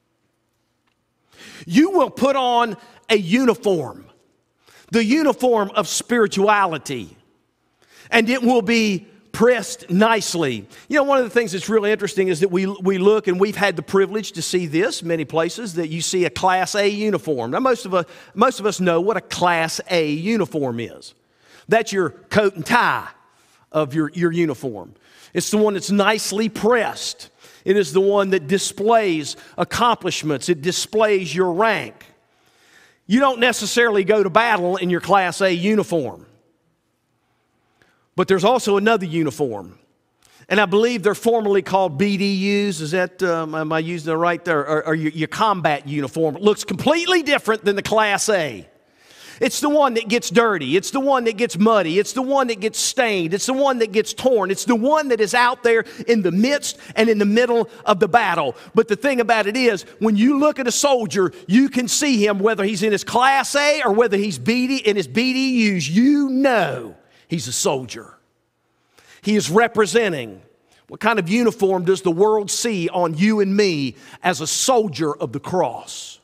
You will put on a uniform, the uniform of spirituality, and it will be pressed nicely. You know, one of the things that's really interesting is that we, we look, and we've had the privilege to see this many places, that you see a Class A uniform. Now, most of us, most of us know what a Class A uniform is. That's your coat and tie of your, your uniform. It's the one that's nicely pressed. It is the one that displays accomplishments. It displays your rank. You don't necessarily go to battle in your Class A uniform. But there's also another uniform. And I believe they're formally called B D Us. Is that, um, am I using it right there? Or, or your, your combat uniform. It looks completely different than the Class A. It's the one that gets dirty. It's the one that gets muddy. It's the one that gets stained. It's the one that gets torn. It's the one that is out there in the midst and in the middle of the battle. But the thing about it is, when you look at a soldier, you can see him, whether he's in his Class A or whether he's B D, in his B D Us, you know he's a soldier. He is representing. What kind of uniform does the world see on you and me as a soldier of the cross?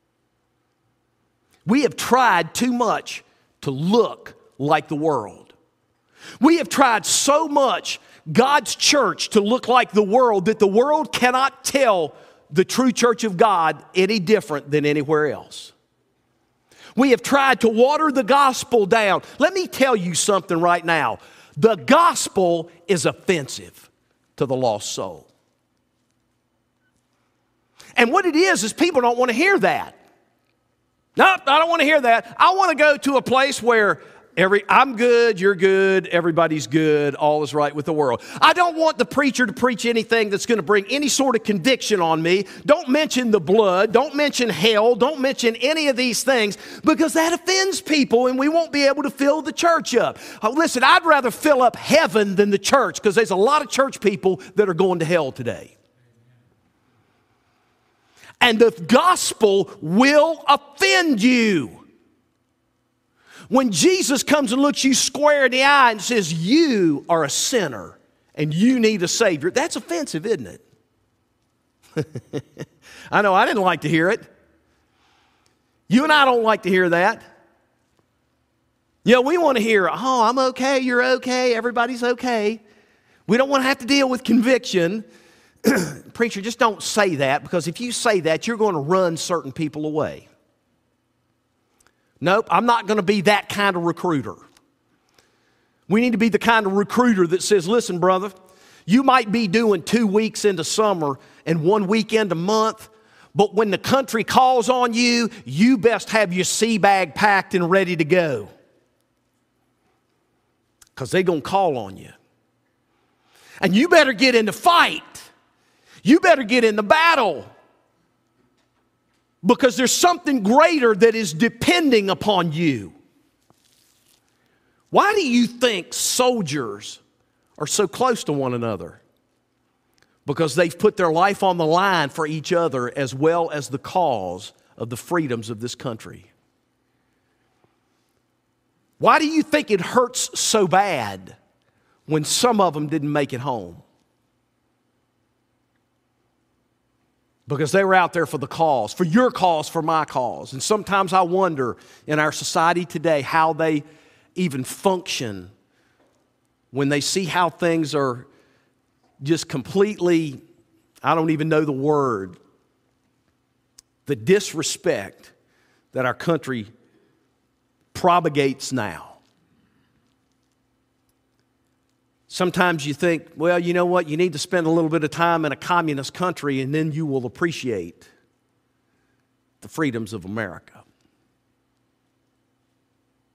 We have tried too much to look like the world. We have tried so much, God's church, to look like the world that the world cannot tell the true church of God any different than anywhere else. We have tried to water the gospel down. Let me tell you something right now. The gospel is offensive to the lost soul. And what it is, is people don't want to hear that. Nope, I don't want to hear that. I want to go to a place where every I'm good, you're good, everybody's good, all is right with the world. I don't want the preacher to preach anything that's going to bring any sort of conviction on me. Don't mention the blood. Don't mention hell. Don't mention any of these things, because that offends people and we won't be able to fill the church up. Oh, listen, I'd rather fill up heaven than the church, because there's a lot of church people that are going to hell today. And the gospel will offend you. When Jesus comes and looks you square in the eye and says, you are a sinner and you need a Savior, that's offensive, isn't it? I know, I didn't like to hear it. You and I don't like to hear that. You know, we want to hear, oh, I'm okay, you're okay, everybody's okay. We don't want to have to deal with conviction. Preacher, just don't say that, because if you say that, you're going to run certain people away. Nope, I'm not going to be that kind of recruiter. We need to be the kind of recruiter that says, listen, brother, you might be doing two weeks into summer and one weekend a month, but when the country calls on you, you best have your sea bag packed and ready to go, because they're going to call on you. And you better get in the fight. You better get in the battle, because there's something greater that is depending upon you. Why do you think soldiers are so close to one another? Because they've put their life on the line for each other, as well as the cause of the freedoms of this country. Why do you think it hurts so bad when some of them didn't make it home? Because they were out there for the cause, for your cause, for my cause. And sometimes I wonder in our society today how they even function when they see how things are just completely, I don't even know the word, the disrespect that our country propagates now. Sometimes you think, well, you know what? You need to spend a little bit of time in a communist country, and then you will appreciate the freedoms of America.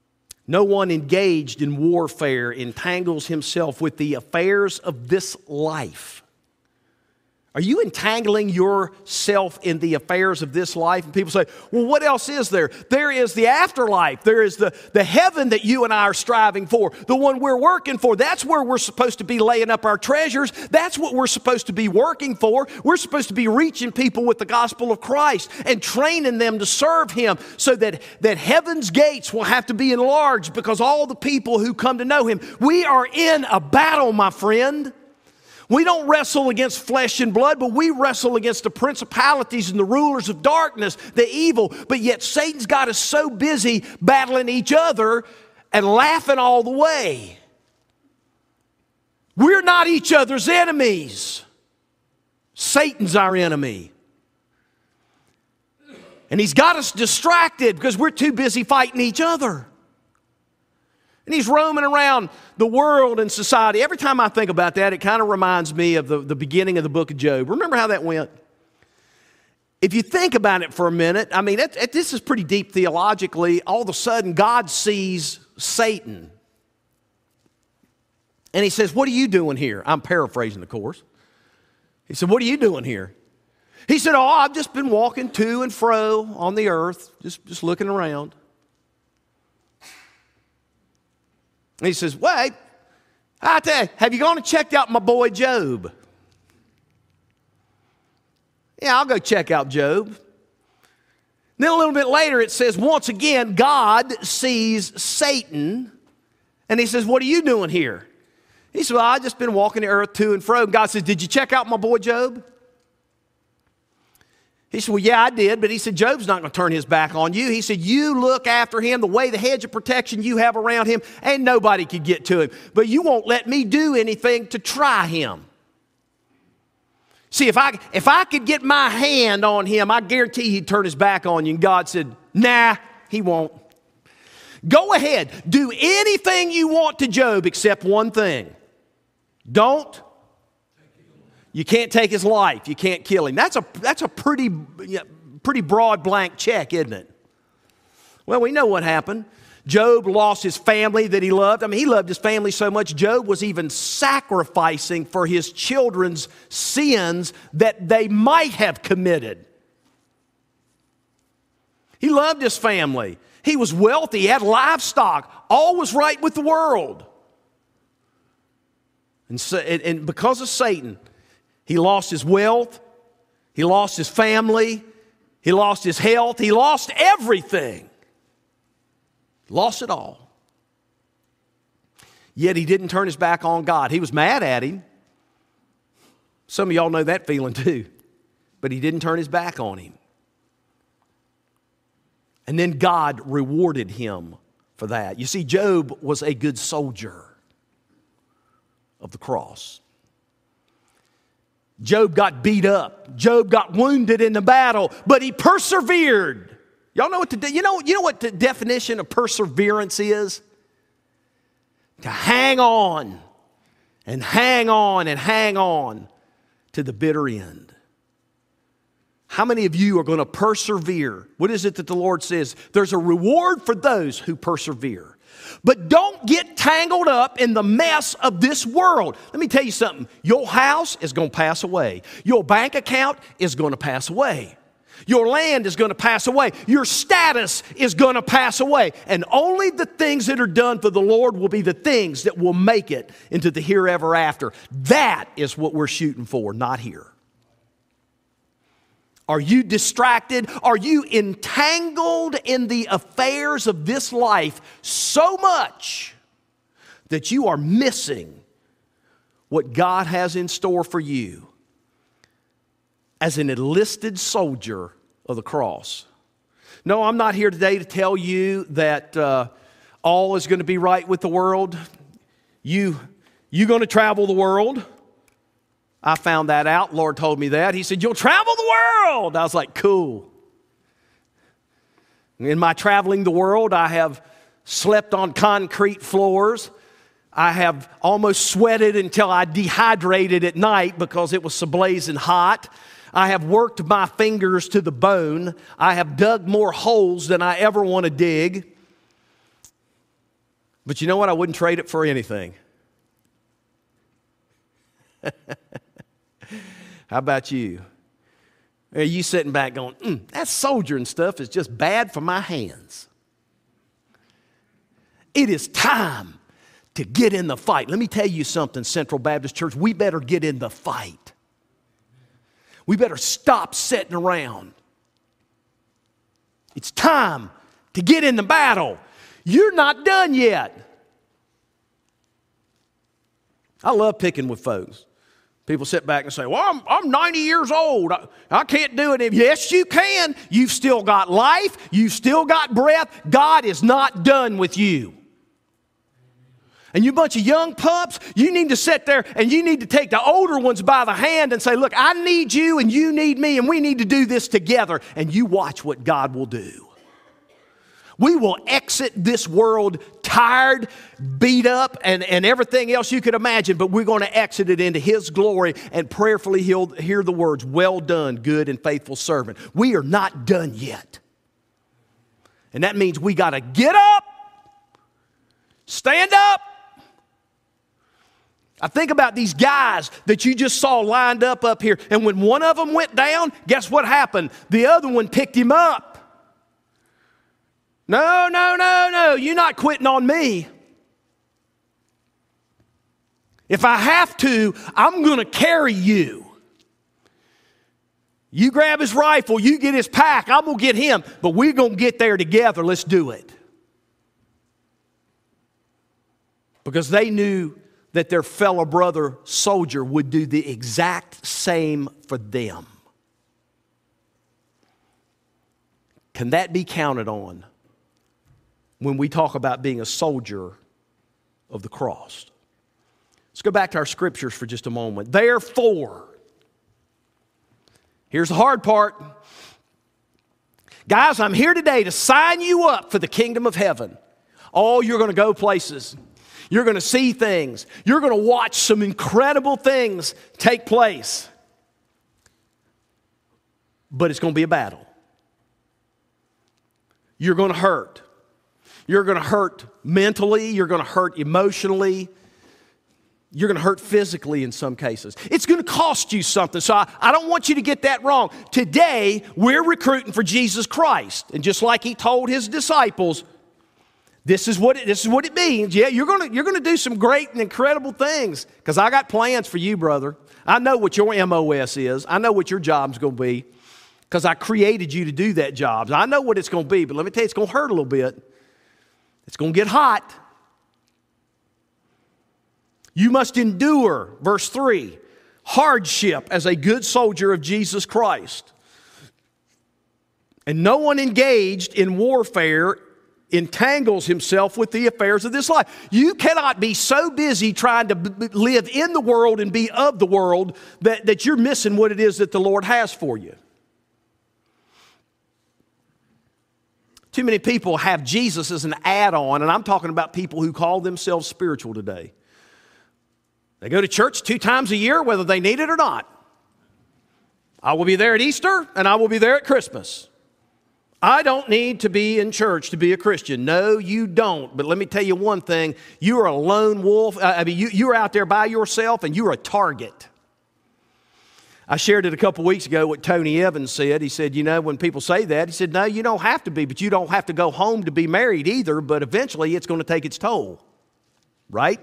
No one engaged in warfare entangles himself with the affairs of this life. Are you entangling yourself in the affairs of this life? And people say, well, what else is there? There is the afterlife. There is the, the heaven that you and I are striving for, the one we're working for. That's where we're supposed to be laying up our treasures. That's what we're supposed to be working for. We're supposed to be reaching people with the gospel of Christ and training them to serve Him so that, that heaven's gates will have to be enlarged because all the people who come to know Him. We are in a battle, my friend. We don't wrestle against flesh and blood, but we wrestle against the principalities and the rulers of darkness, the evil. But yet Satan's got us so busy battling each other and laughing all the way. We're not each other's enemies. Satan's our enemy. And he's got us distracted because we're too busy fighting each other. And he's roaming around the world and society. Every time I think about that, it kind of reminds me of the, the beginning of the book of Job. Remember how that went? If you think about it for a minute, I mean, it, it, this is pretty deep theologically. All of a sudden, God sees Satan. And he says, what are you doing here? I'm paraphrasing, of course. He said, what are you doing here? He said, oh, I've just been walking to and fro on the earth, just, just looking around. And he says, wait, I tell you, have you gone and checked out my boy Job? Yeah, I'll go check out Job. Then a little bit later it says, once again, God sees Satan. And he says, what are you doing here? He said, well, I've just been walking the earth to and fro. And God says, did you check out my boy Job? He said, well, yeah, I did. But he said, Job's not going to turn his back on you. He said, you look after him the way the hedge of protection you have around him, and nobody could get to him. But you won't let me do anything to try him. See, if I, if I could get my hand on him, I guarantee he'd turn his back on you. And God said, nah, he won't. Go ahead. Do anything you want to Job except one thing. Don't. You can't take his life. You can't kill him. That's a, that's a pretty, pretty broad blank check, isn't it? Well, we know what happened. Job lost his family that he loved. I mean, he loved his family so much, Job was even sacrificing for his children's sins that they might have committed. He loved his family. He was wealthy. He had livestock. All was right with the world. And, so, and, and because of Satan, he lost his wealth, he lost his family, he lost his health, he lost everything. Lost it all. Yet he didn't turn his back on God. He was mad at him. Some of y'all know that feeling too. But he didn't turn his back on him. And then God rewarded him for that. You see, Job was a good soldier of the cross. Job got beat up. Job got wounded in the battle, but he persevered. Y'all know what the, you know, you know what the definition of perseverance is? To hang on and hang on and hang on to the bitter end. How many of you are going to persevere? What is it that the Lord says? There's a reward for those who persevere. But don't get tangled up in the mess of this world. Let me tell you something. Your house is going to pass away. Your bank account is going to pass away. Your land is going to pass away. Your status is going to pass away. And only the things that are done for the Lord will be the things that will make it into the herever after. That is what we're shooting for, not here. Are you distracted? Are you entangled in the affairs of this life so much that you are missing what God has in store for you as an enlisted soldier of the cross? No, I'm not here today to tell you that uh, all is going to be right with the world. You, you're going to travel the world. I found that out. Lord told me that. He said, you'll travel the world. I was like, cool. In my traveling the world, I have slept on concrete floors. I have almost sweated until I dehydrated at night because it was so blazing hot. I have worked my fingers to the bone. I have dug more holes than I ever want to dig. But you know what? I wouldn't trade it for anything. How about you? Are you sitting back going, mm, that soldiering stuff is just bad for my hands? It is time to get in the fight. Let me tell you something, Central Baptist Church. We better get in the fight. We better stop sitting around. It's time to get in the battle. You're not done yet. I love picking with folks. People sit back and say, well, I'm, I'm ninety years old. I, I can't do it. Yes, you can. You've still got life. You've still got breath. God is not done with you. And you bunch of young pups, you need to sit there and you need to take the older ones by the hand and say, look, I need you and you need me and we need to do this together. And you watch what God will do. We will exit this world tired, beat up, and, and everything else you could imagine, but we're going to exit it into His glory and prayerfully He'll hear the words, well done, good and faithful servant. We are not done yet. And that means we got to get up, stand up. I think about these guys that you just saw lined up up here, and when one of them went down, guess what happened? The other one picked him up. No, no, no, no, you're not quitting on me. If I have to, I'm going to carry you. You grab his rifle, you get his pack, I'm going to get him, but we're going to get there together. Let's do it. Because they knew that their fellow brother soldier would do the exact same for them. Can that be counted on when we talk about being a soldier of the cross? Let's go back to our scriptures for just a moment. Therefore, here's the hard part. Guys, I'm here today to sign you up for the kingdom of heaven. Oh, you're going to go places. You're going to see things. You're going to watch some incredible things take place. But it's going to be a battle. You're going to hurt. You're going to hurt mentally. You're going to hurt emotionally. You're going to hurt physically in some cases. It's going to cost you something. So I, I don't want you to get that wrong. Today, we're recruiting for Jesus Christ. And just like He told His disciples, this is what it, this is what it means. Yeah, you're going to, you're going to do some great and incredible things because I got plans for you, brother. I know what your M O S is. I know what your job's going to be because I created you to do that job. I know what it's going to be, but let me tell you, it's going to hurt a little bit. It's going to get hot. You must endure, verse three, hardship as a good soldier of Jesus Christ. And no one engaged in warfare entangles himself with the affairs of this life. You cannot be so busy trying to b- live in the world and be of the world that, that you're missing what it is that the Lord has for you. Too many people have Jesus as an add-on, and I'm talking about people who call themselves spiritual today. They go to church two times a year, whether they need it or not. I will be there at Easter, and I will be there at Christmas. I don't need to be in church to be a Christian. No, you don't. But let me tell you one thing. You are a lone wolf. I mean, you, you're out there by yourself, and you're a target. I shared it a couple weeks ago what Tony Evans said. He said, you know, when people say that, he said, no, you don't have to be, but you don't have to go home to be married either, but eventually it's going to take its toll. Right?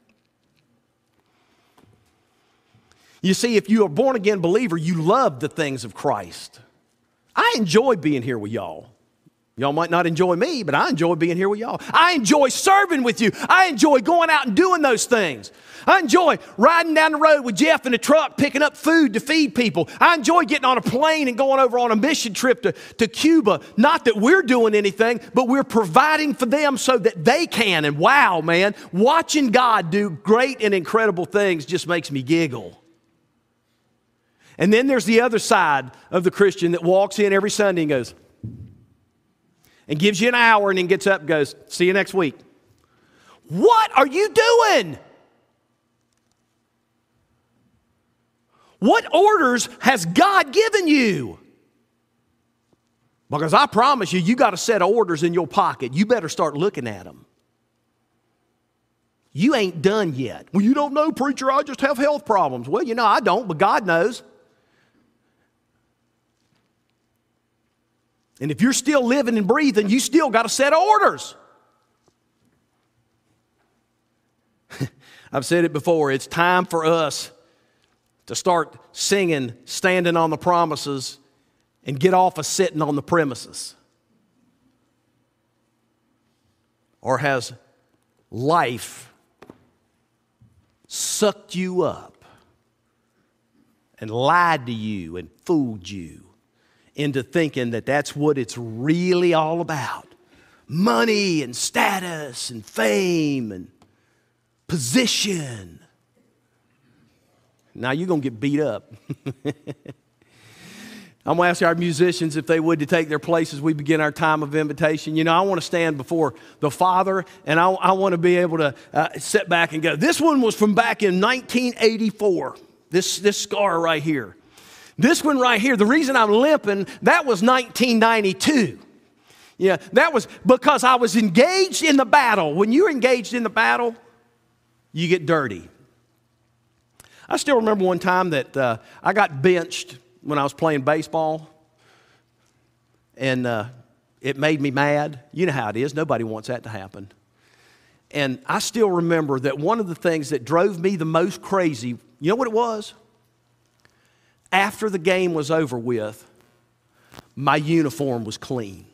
You see, if you're a born-again believer, you love the things of Christ. I enjoy being here with y'all. Y'all might not enjoy me, but I enjoy being here with y'all. I enjoy serving with you. I enjoy going out and doing those things. I enjoy riding down the road with Jeff in a truck, picking up food to feed people. I enjoy getting on a plane and going over on a mission trip to, to Cuba. Not that we're doing anything, but we're providing for them so that they can. And wow, man, watching God do great and incredible things just makes me giggle. And then there's the other side of the Christian that walks in every Sunday and goes, and gives you an hour and then gets up and goes, see you next week. What are you doing? What orders has God given you? Because I promise you, you got a set of orders in your pocket. You better start looking at them. You ain't done yet. Well, you don't know, preacher, I just have health problems. Well, you know, I don't, but God knows. And if you're still living and breathing, you still got a set of orders. I've said it before, it's time for us to start singing, standing on the promises, and get off of sitting on the premises. Or has life sucked you up and lied to you and fooled you into thinking that that's what it's really all about? Money and status and fame and position. Now you're going to get beat up. I'm going to ask our musicians if they would to take their place as we begin our time of invitation. You know, I want to stand before the Father, and I, I want to be able to uh, sit back and go. This one was from back in nineteen eighty-four, this, this scar right here. This one right here, the reason I'm limping, that was nineteen ninety-two. Yeah, that was because I was engaged in the battle. When you're engaged in the battle, you get dirty. I still remember one time that uh, I got benched when I was playing baseball, and uh, it made me mad. You know how it is. Nobody wants that to happen. And I still remember that one of the things that drove me the most crazy, you know what it was? After the game was over with, my uniform was clean.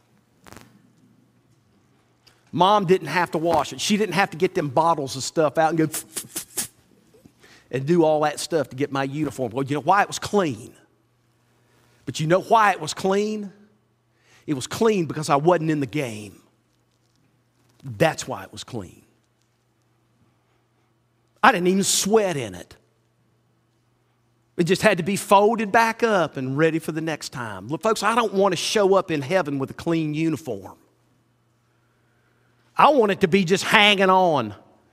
Mom didn't have to wash it. She didn't have to get them bottles of stuff out and go and do all that stuff to get my uniform. Well, you know why it was clean? But you know why it was clean? It was clean because I wasn't in the game. That's why it was clean. I didn't even sweat in it. It just had to be folded back up and ready for the next time. Look, folks, I don't want to show up in heaven with a clean uniform. I want it to be just hanging on.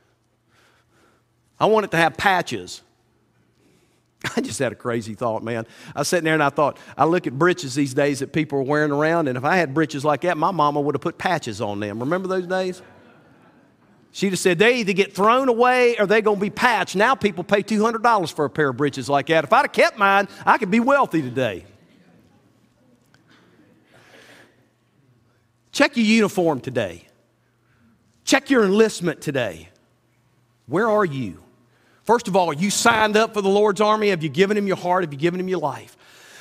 I want it to have patches. I just had a crazy thought, man. I was sitting there and I thought, I look at breeches these days that people are wearing around, and if I had breeches like that, my mama would have put patches on them. Remember those days? She'd have said, they either get thrown away or they're going to be patched. Now people pay two hundred dollars for a pair of breeches like that. If I'd have kept mine, I could be wealthy today. Check your uniform today. Check your enlistment today. Where are you? First of all, are you signed up for the Lord's army? Have you given him your heart? Have you given him your life?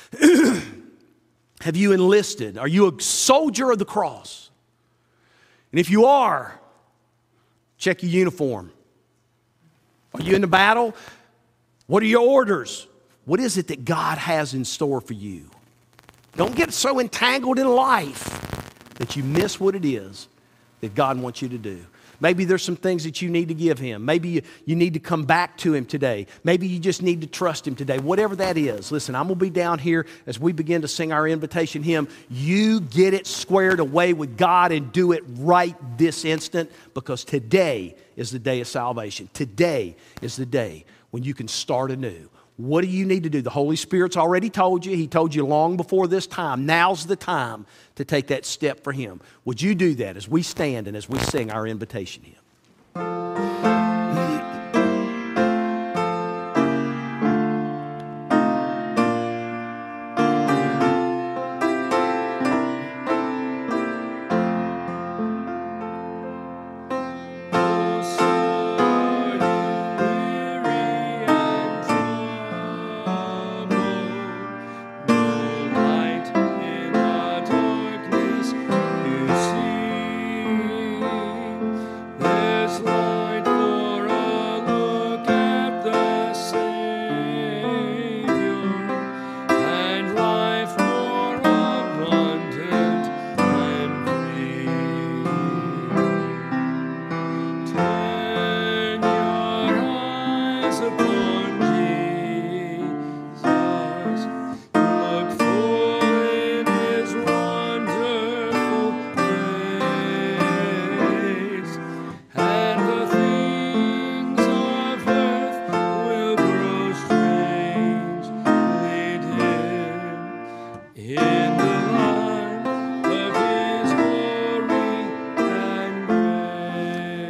Have you enlisted? Are you a soldier of the cross? And if you are, check your uniform. Are you in the battle? What are your orders? What is it that God has in store for you? Don't get so entangled in life that you miss what it is that God wants you to do. Maybe there's some things that you need to give him. Maybe you, you need to come back to him today. Maybe you just need to trust him today. Whatever that is, listen, I'm going to be down here as we begin to sing our invitation hymn. You get it squared away with God and do it right this instant, because today is the day of salvation. Today is the day when you can start anew. What do you need to do? The Holy Spirit's already told you. He told you long before this time. Now's the time to take that step for him. Would you do that as we stand and as we sing our invitation hymn? There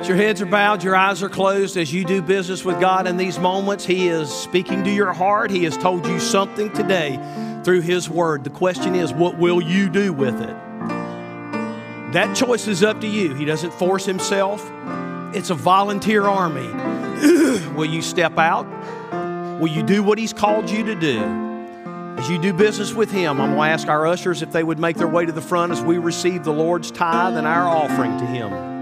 As your heads are bowed, your eyes are closed, as you do business with God in these moments, He is speaking to your heart. He has told you something today through His Word. The question is, what will you do with it? That choice is up to you. He doesn't force Himself. It's a volunteer army. Will you step out? Will you do what He's called you to do? As you do business with Him, I'm going to ask our ushers if they would make their way to the front as we receive the Lord's tithe and our offering to Him.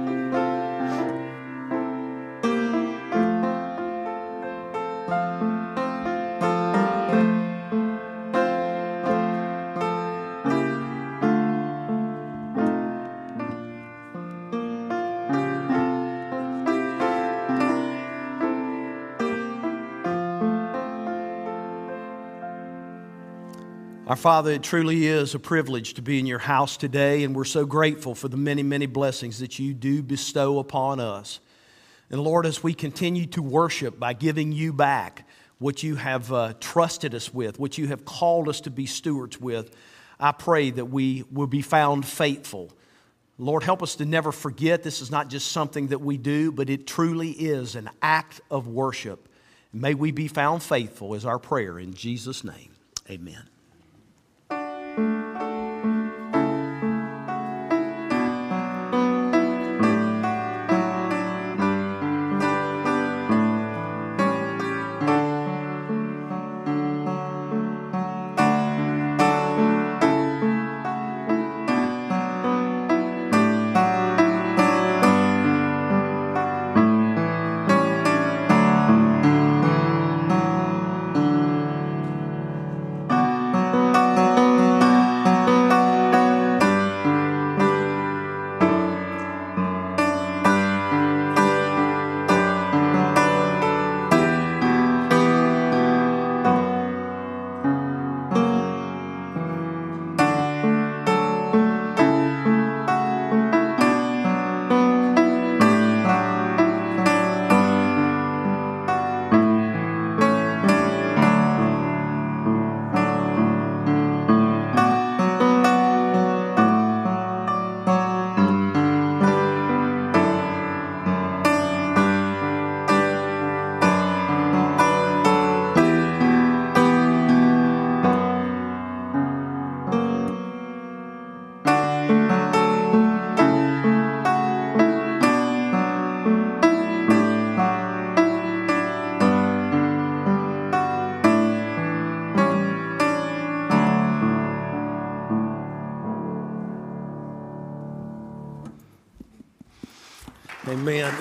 Our Father, it truly is a privilege to be in your house today, and we're so grateful for the many, many blessings that you do bestow upon us. And Lord, as we continue to worship by giving you back what you have uh, trusted us with, what you have called us to be stewards with, I pray that we will be found faithful. Lord, help us to never forget this is not just something that we do, but it truly is an act of worship. May we be found faithful is our prayer in Jesus' name. Amen. Amen.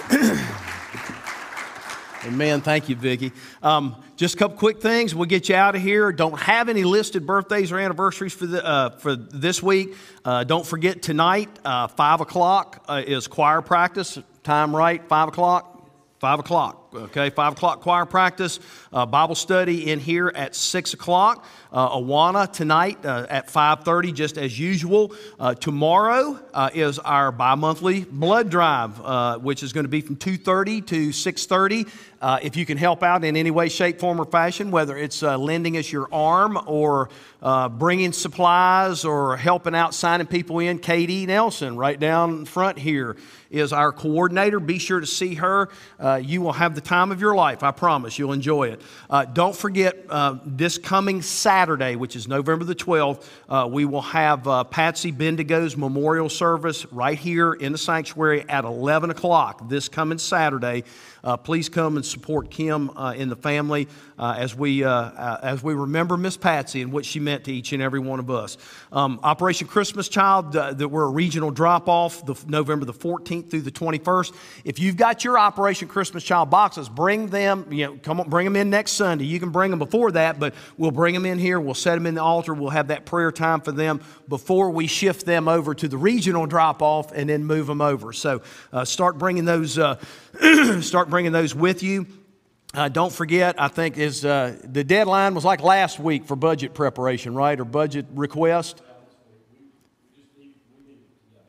Amen. Thank you, Vicki. Um, just a couple quick things. We'll get you out of here. Don't have any listed birthdays or anniversaries for the uh, for this week. Uh, don't forget tonight, uh, five o'clock uh, is choir practice. Time right? Five o'clock. Five o'clock. Okay, five o'clock choir practice, uh, Bible study in here at six o'clock. Uh, Awana tonight uh, at five thirty, just as usual. Uh, tomorrow uh, is our bi-monthly blood drive, uh, which is going to be from two thirty to six thirty. Uh, if you can help out in any way, shape, form, or fashion, whether it's uh, lending us your arm or uh, bringing supplies or helping out signing people in, Katie Nelson right down front here is our coordinator. Be sure to see her. Uh, you will have the time of your life. I promise you'll enjoy it. Uh, don't forget uh, this coming Saturday, which is November the twelfth, uh, we will have uh, Patsy Bendigo's memorial service right here in the sanctuary at eleven o'clock this coming Saturday. Uh, please come and support Kim uh, and the family uh, as we uh, uh, as we remember Miss Patsy and what she meant to each and every one of us. Um, Operation Christmas Child, uh, that we're a regional drop-off, the, November the fourteenth through the twenty-first. If you've got your Operation Christmas Child boxes, bring them. You know, come on, bring them in next Sunday. You can bring them before that, but we'll bring them in here. We'll set them in the altar. We'll have that prayer time for them before we shift them over to the regional drop-off and then move them over. So uh, start bringing those. Uh, start bringing those with you. Uh, don't forget, I think is uh, the deadline was like last week for budget preparation, right? Or budget request.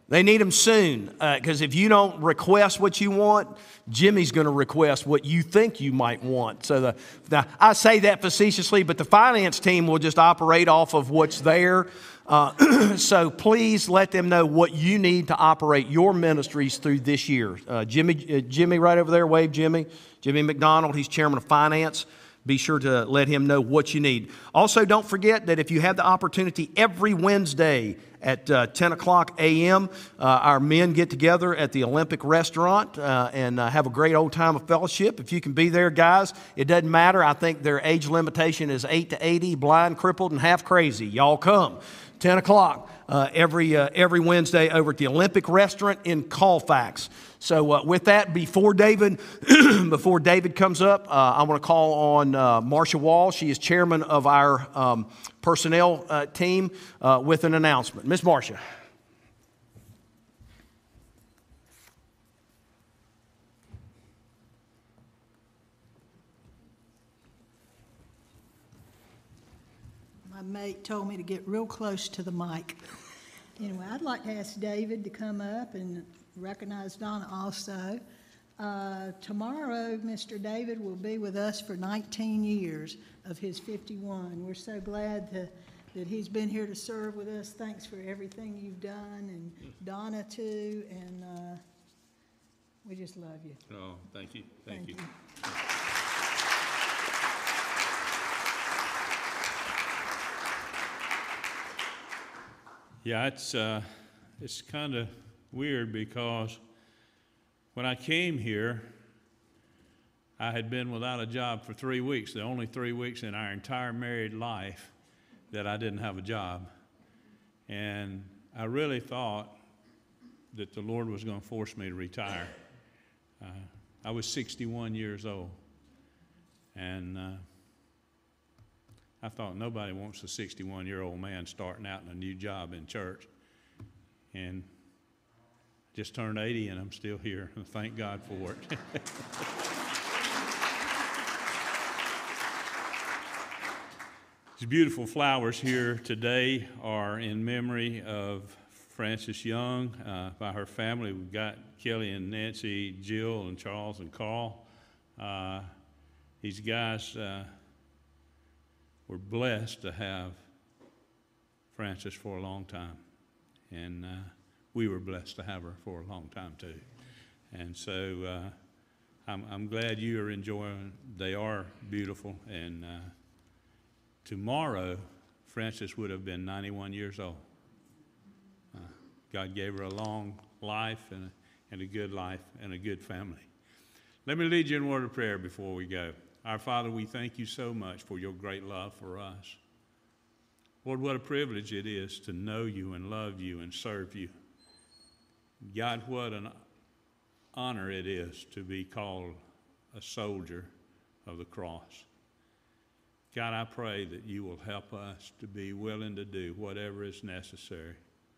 They need them soon, because if you don't request what you want, Jimmy's going to request what you think you might want. So the, the, I say that facetiously, but the finance team will just operate off of what's there. Uh, so please let them know what you need to operate your ministries through this year. Uh, Jimmy, uh, Jimmy right over there, wave Jimmy. Jimmy McDonald, he's chairman of finance. Be sure to let him know what you need. Also, don't forget that if you have the opportunity every Wednesday at uh, ten o'clock a m, uh, our men get together at the Olympic Restaurant uh, and uh, have a great old time of fellowship. If you can be there, guys, it doesn't matter. I think their age limitation is eight to eighty, blind, crippled, and half crazy. Y'all come. ten o'clock uh, every, uh, every Wednesday over at the Olympic Restaurant in Colfax. So uh, with that, before David, before David comes up, uh, I want to call on uh, Marcia Wall. She is chairman of our um, personnel uh, team uh, with an announcement. Miss Marcia. My mate told me to get real close to the mic. Anyway, I'd like to ask David to come up and recognize Donna also. Uh, tomorrow, Mister David will be with us for nineteen years of his fifty-one. We're so glad to, that he's been here to serve with us. Thanks for everything you've done, and Donna too, and uh, we just love you. Oh, thank you. Thank, Thank you. you. Yeah, it's uh, it's kind of weird because when I came here, I had been without a job for three weeks, the only three weeks in our entire married life that I didn't have a job. And I really thought that the Lord was going to force me to retire. Uh, I was sixty-one years old, and uh, I thought nobody wants a sixty-one-year-old man starting out in a new job in church. And just turned eighty, and I'm still here, and thank God for it. These beautiful flowers here today are in memory of Frances Young, uh, by her family. We've got Kelly and Nancy, Jill and Charles and Carl. Uh, these guys uh, were blessed to have Frances for a long time, and uh, we were blessed to have her for a long time too. And so uh, I'm, I'm glad you are enjoying. They are beautiful, and uh, tomorrow Frances would have been ninety-one years old. Uh, God gave her a long life and a, and a good life and a good family. Let me lead you in a word of prayer before we go. Our Father, we thank you so much for your great love for us. Lord, what a privilege it is to know you and love you and serve you. God, what an honor it is to be called a soldier of the cross. God, I pray that you will help us to be willing to do whatever is necessary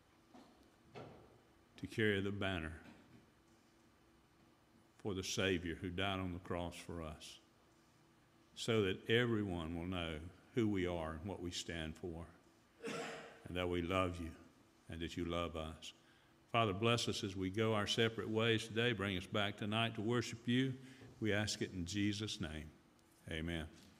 to carry the banner for the Savior who died on the cross for us, so that everyone will know who we are and what we stand for, and that we love you and that you love us. Father, bless us as we go our separate ways today. Bring us back tonight to worship you. We ask it in Jesus' name. Amen.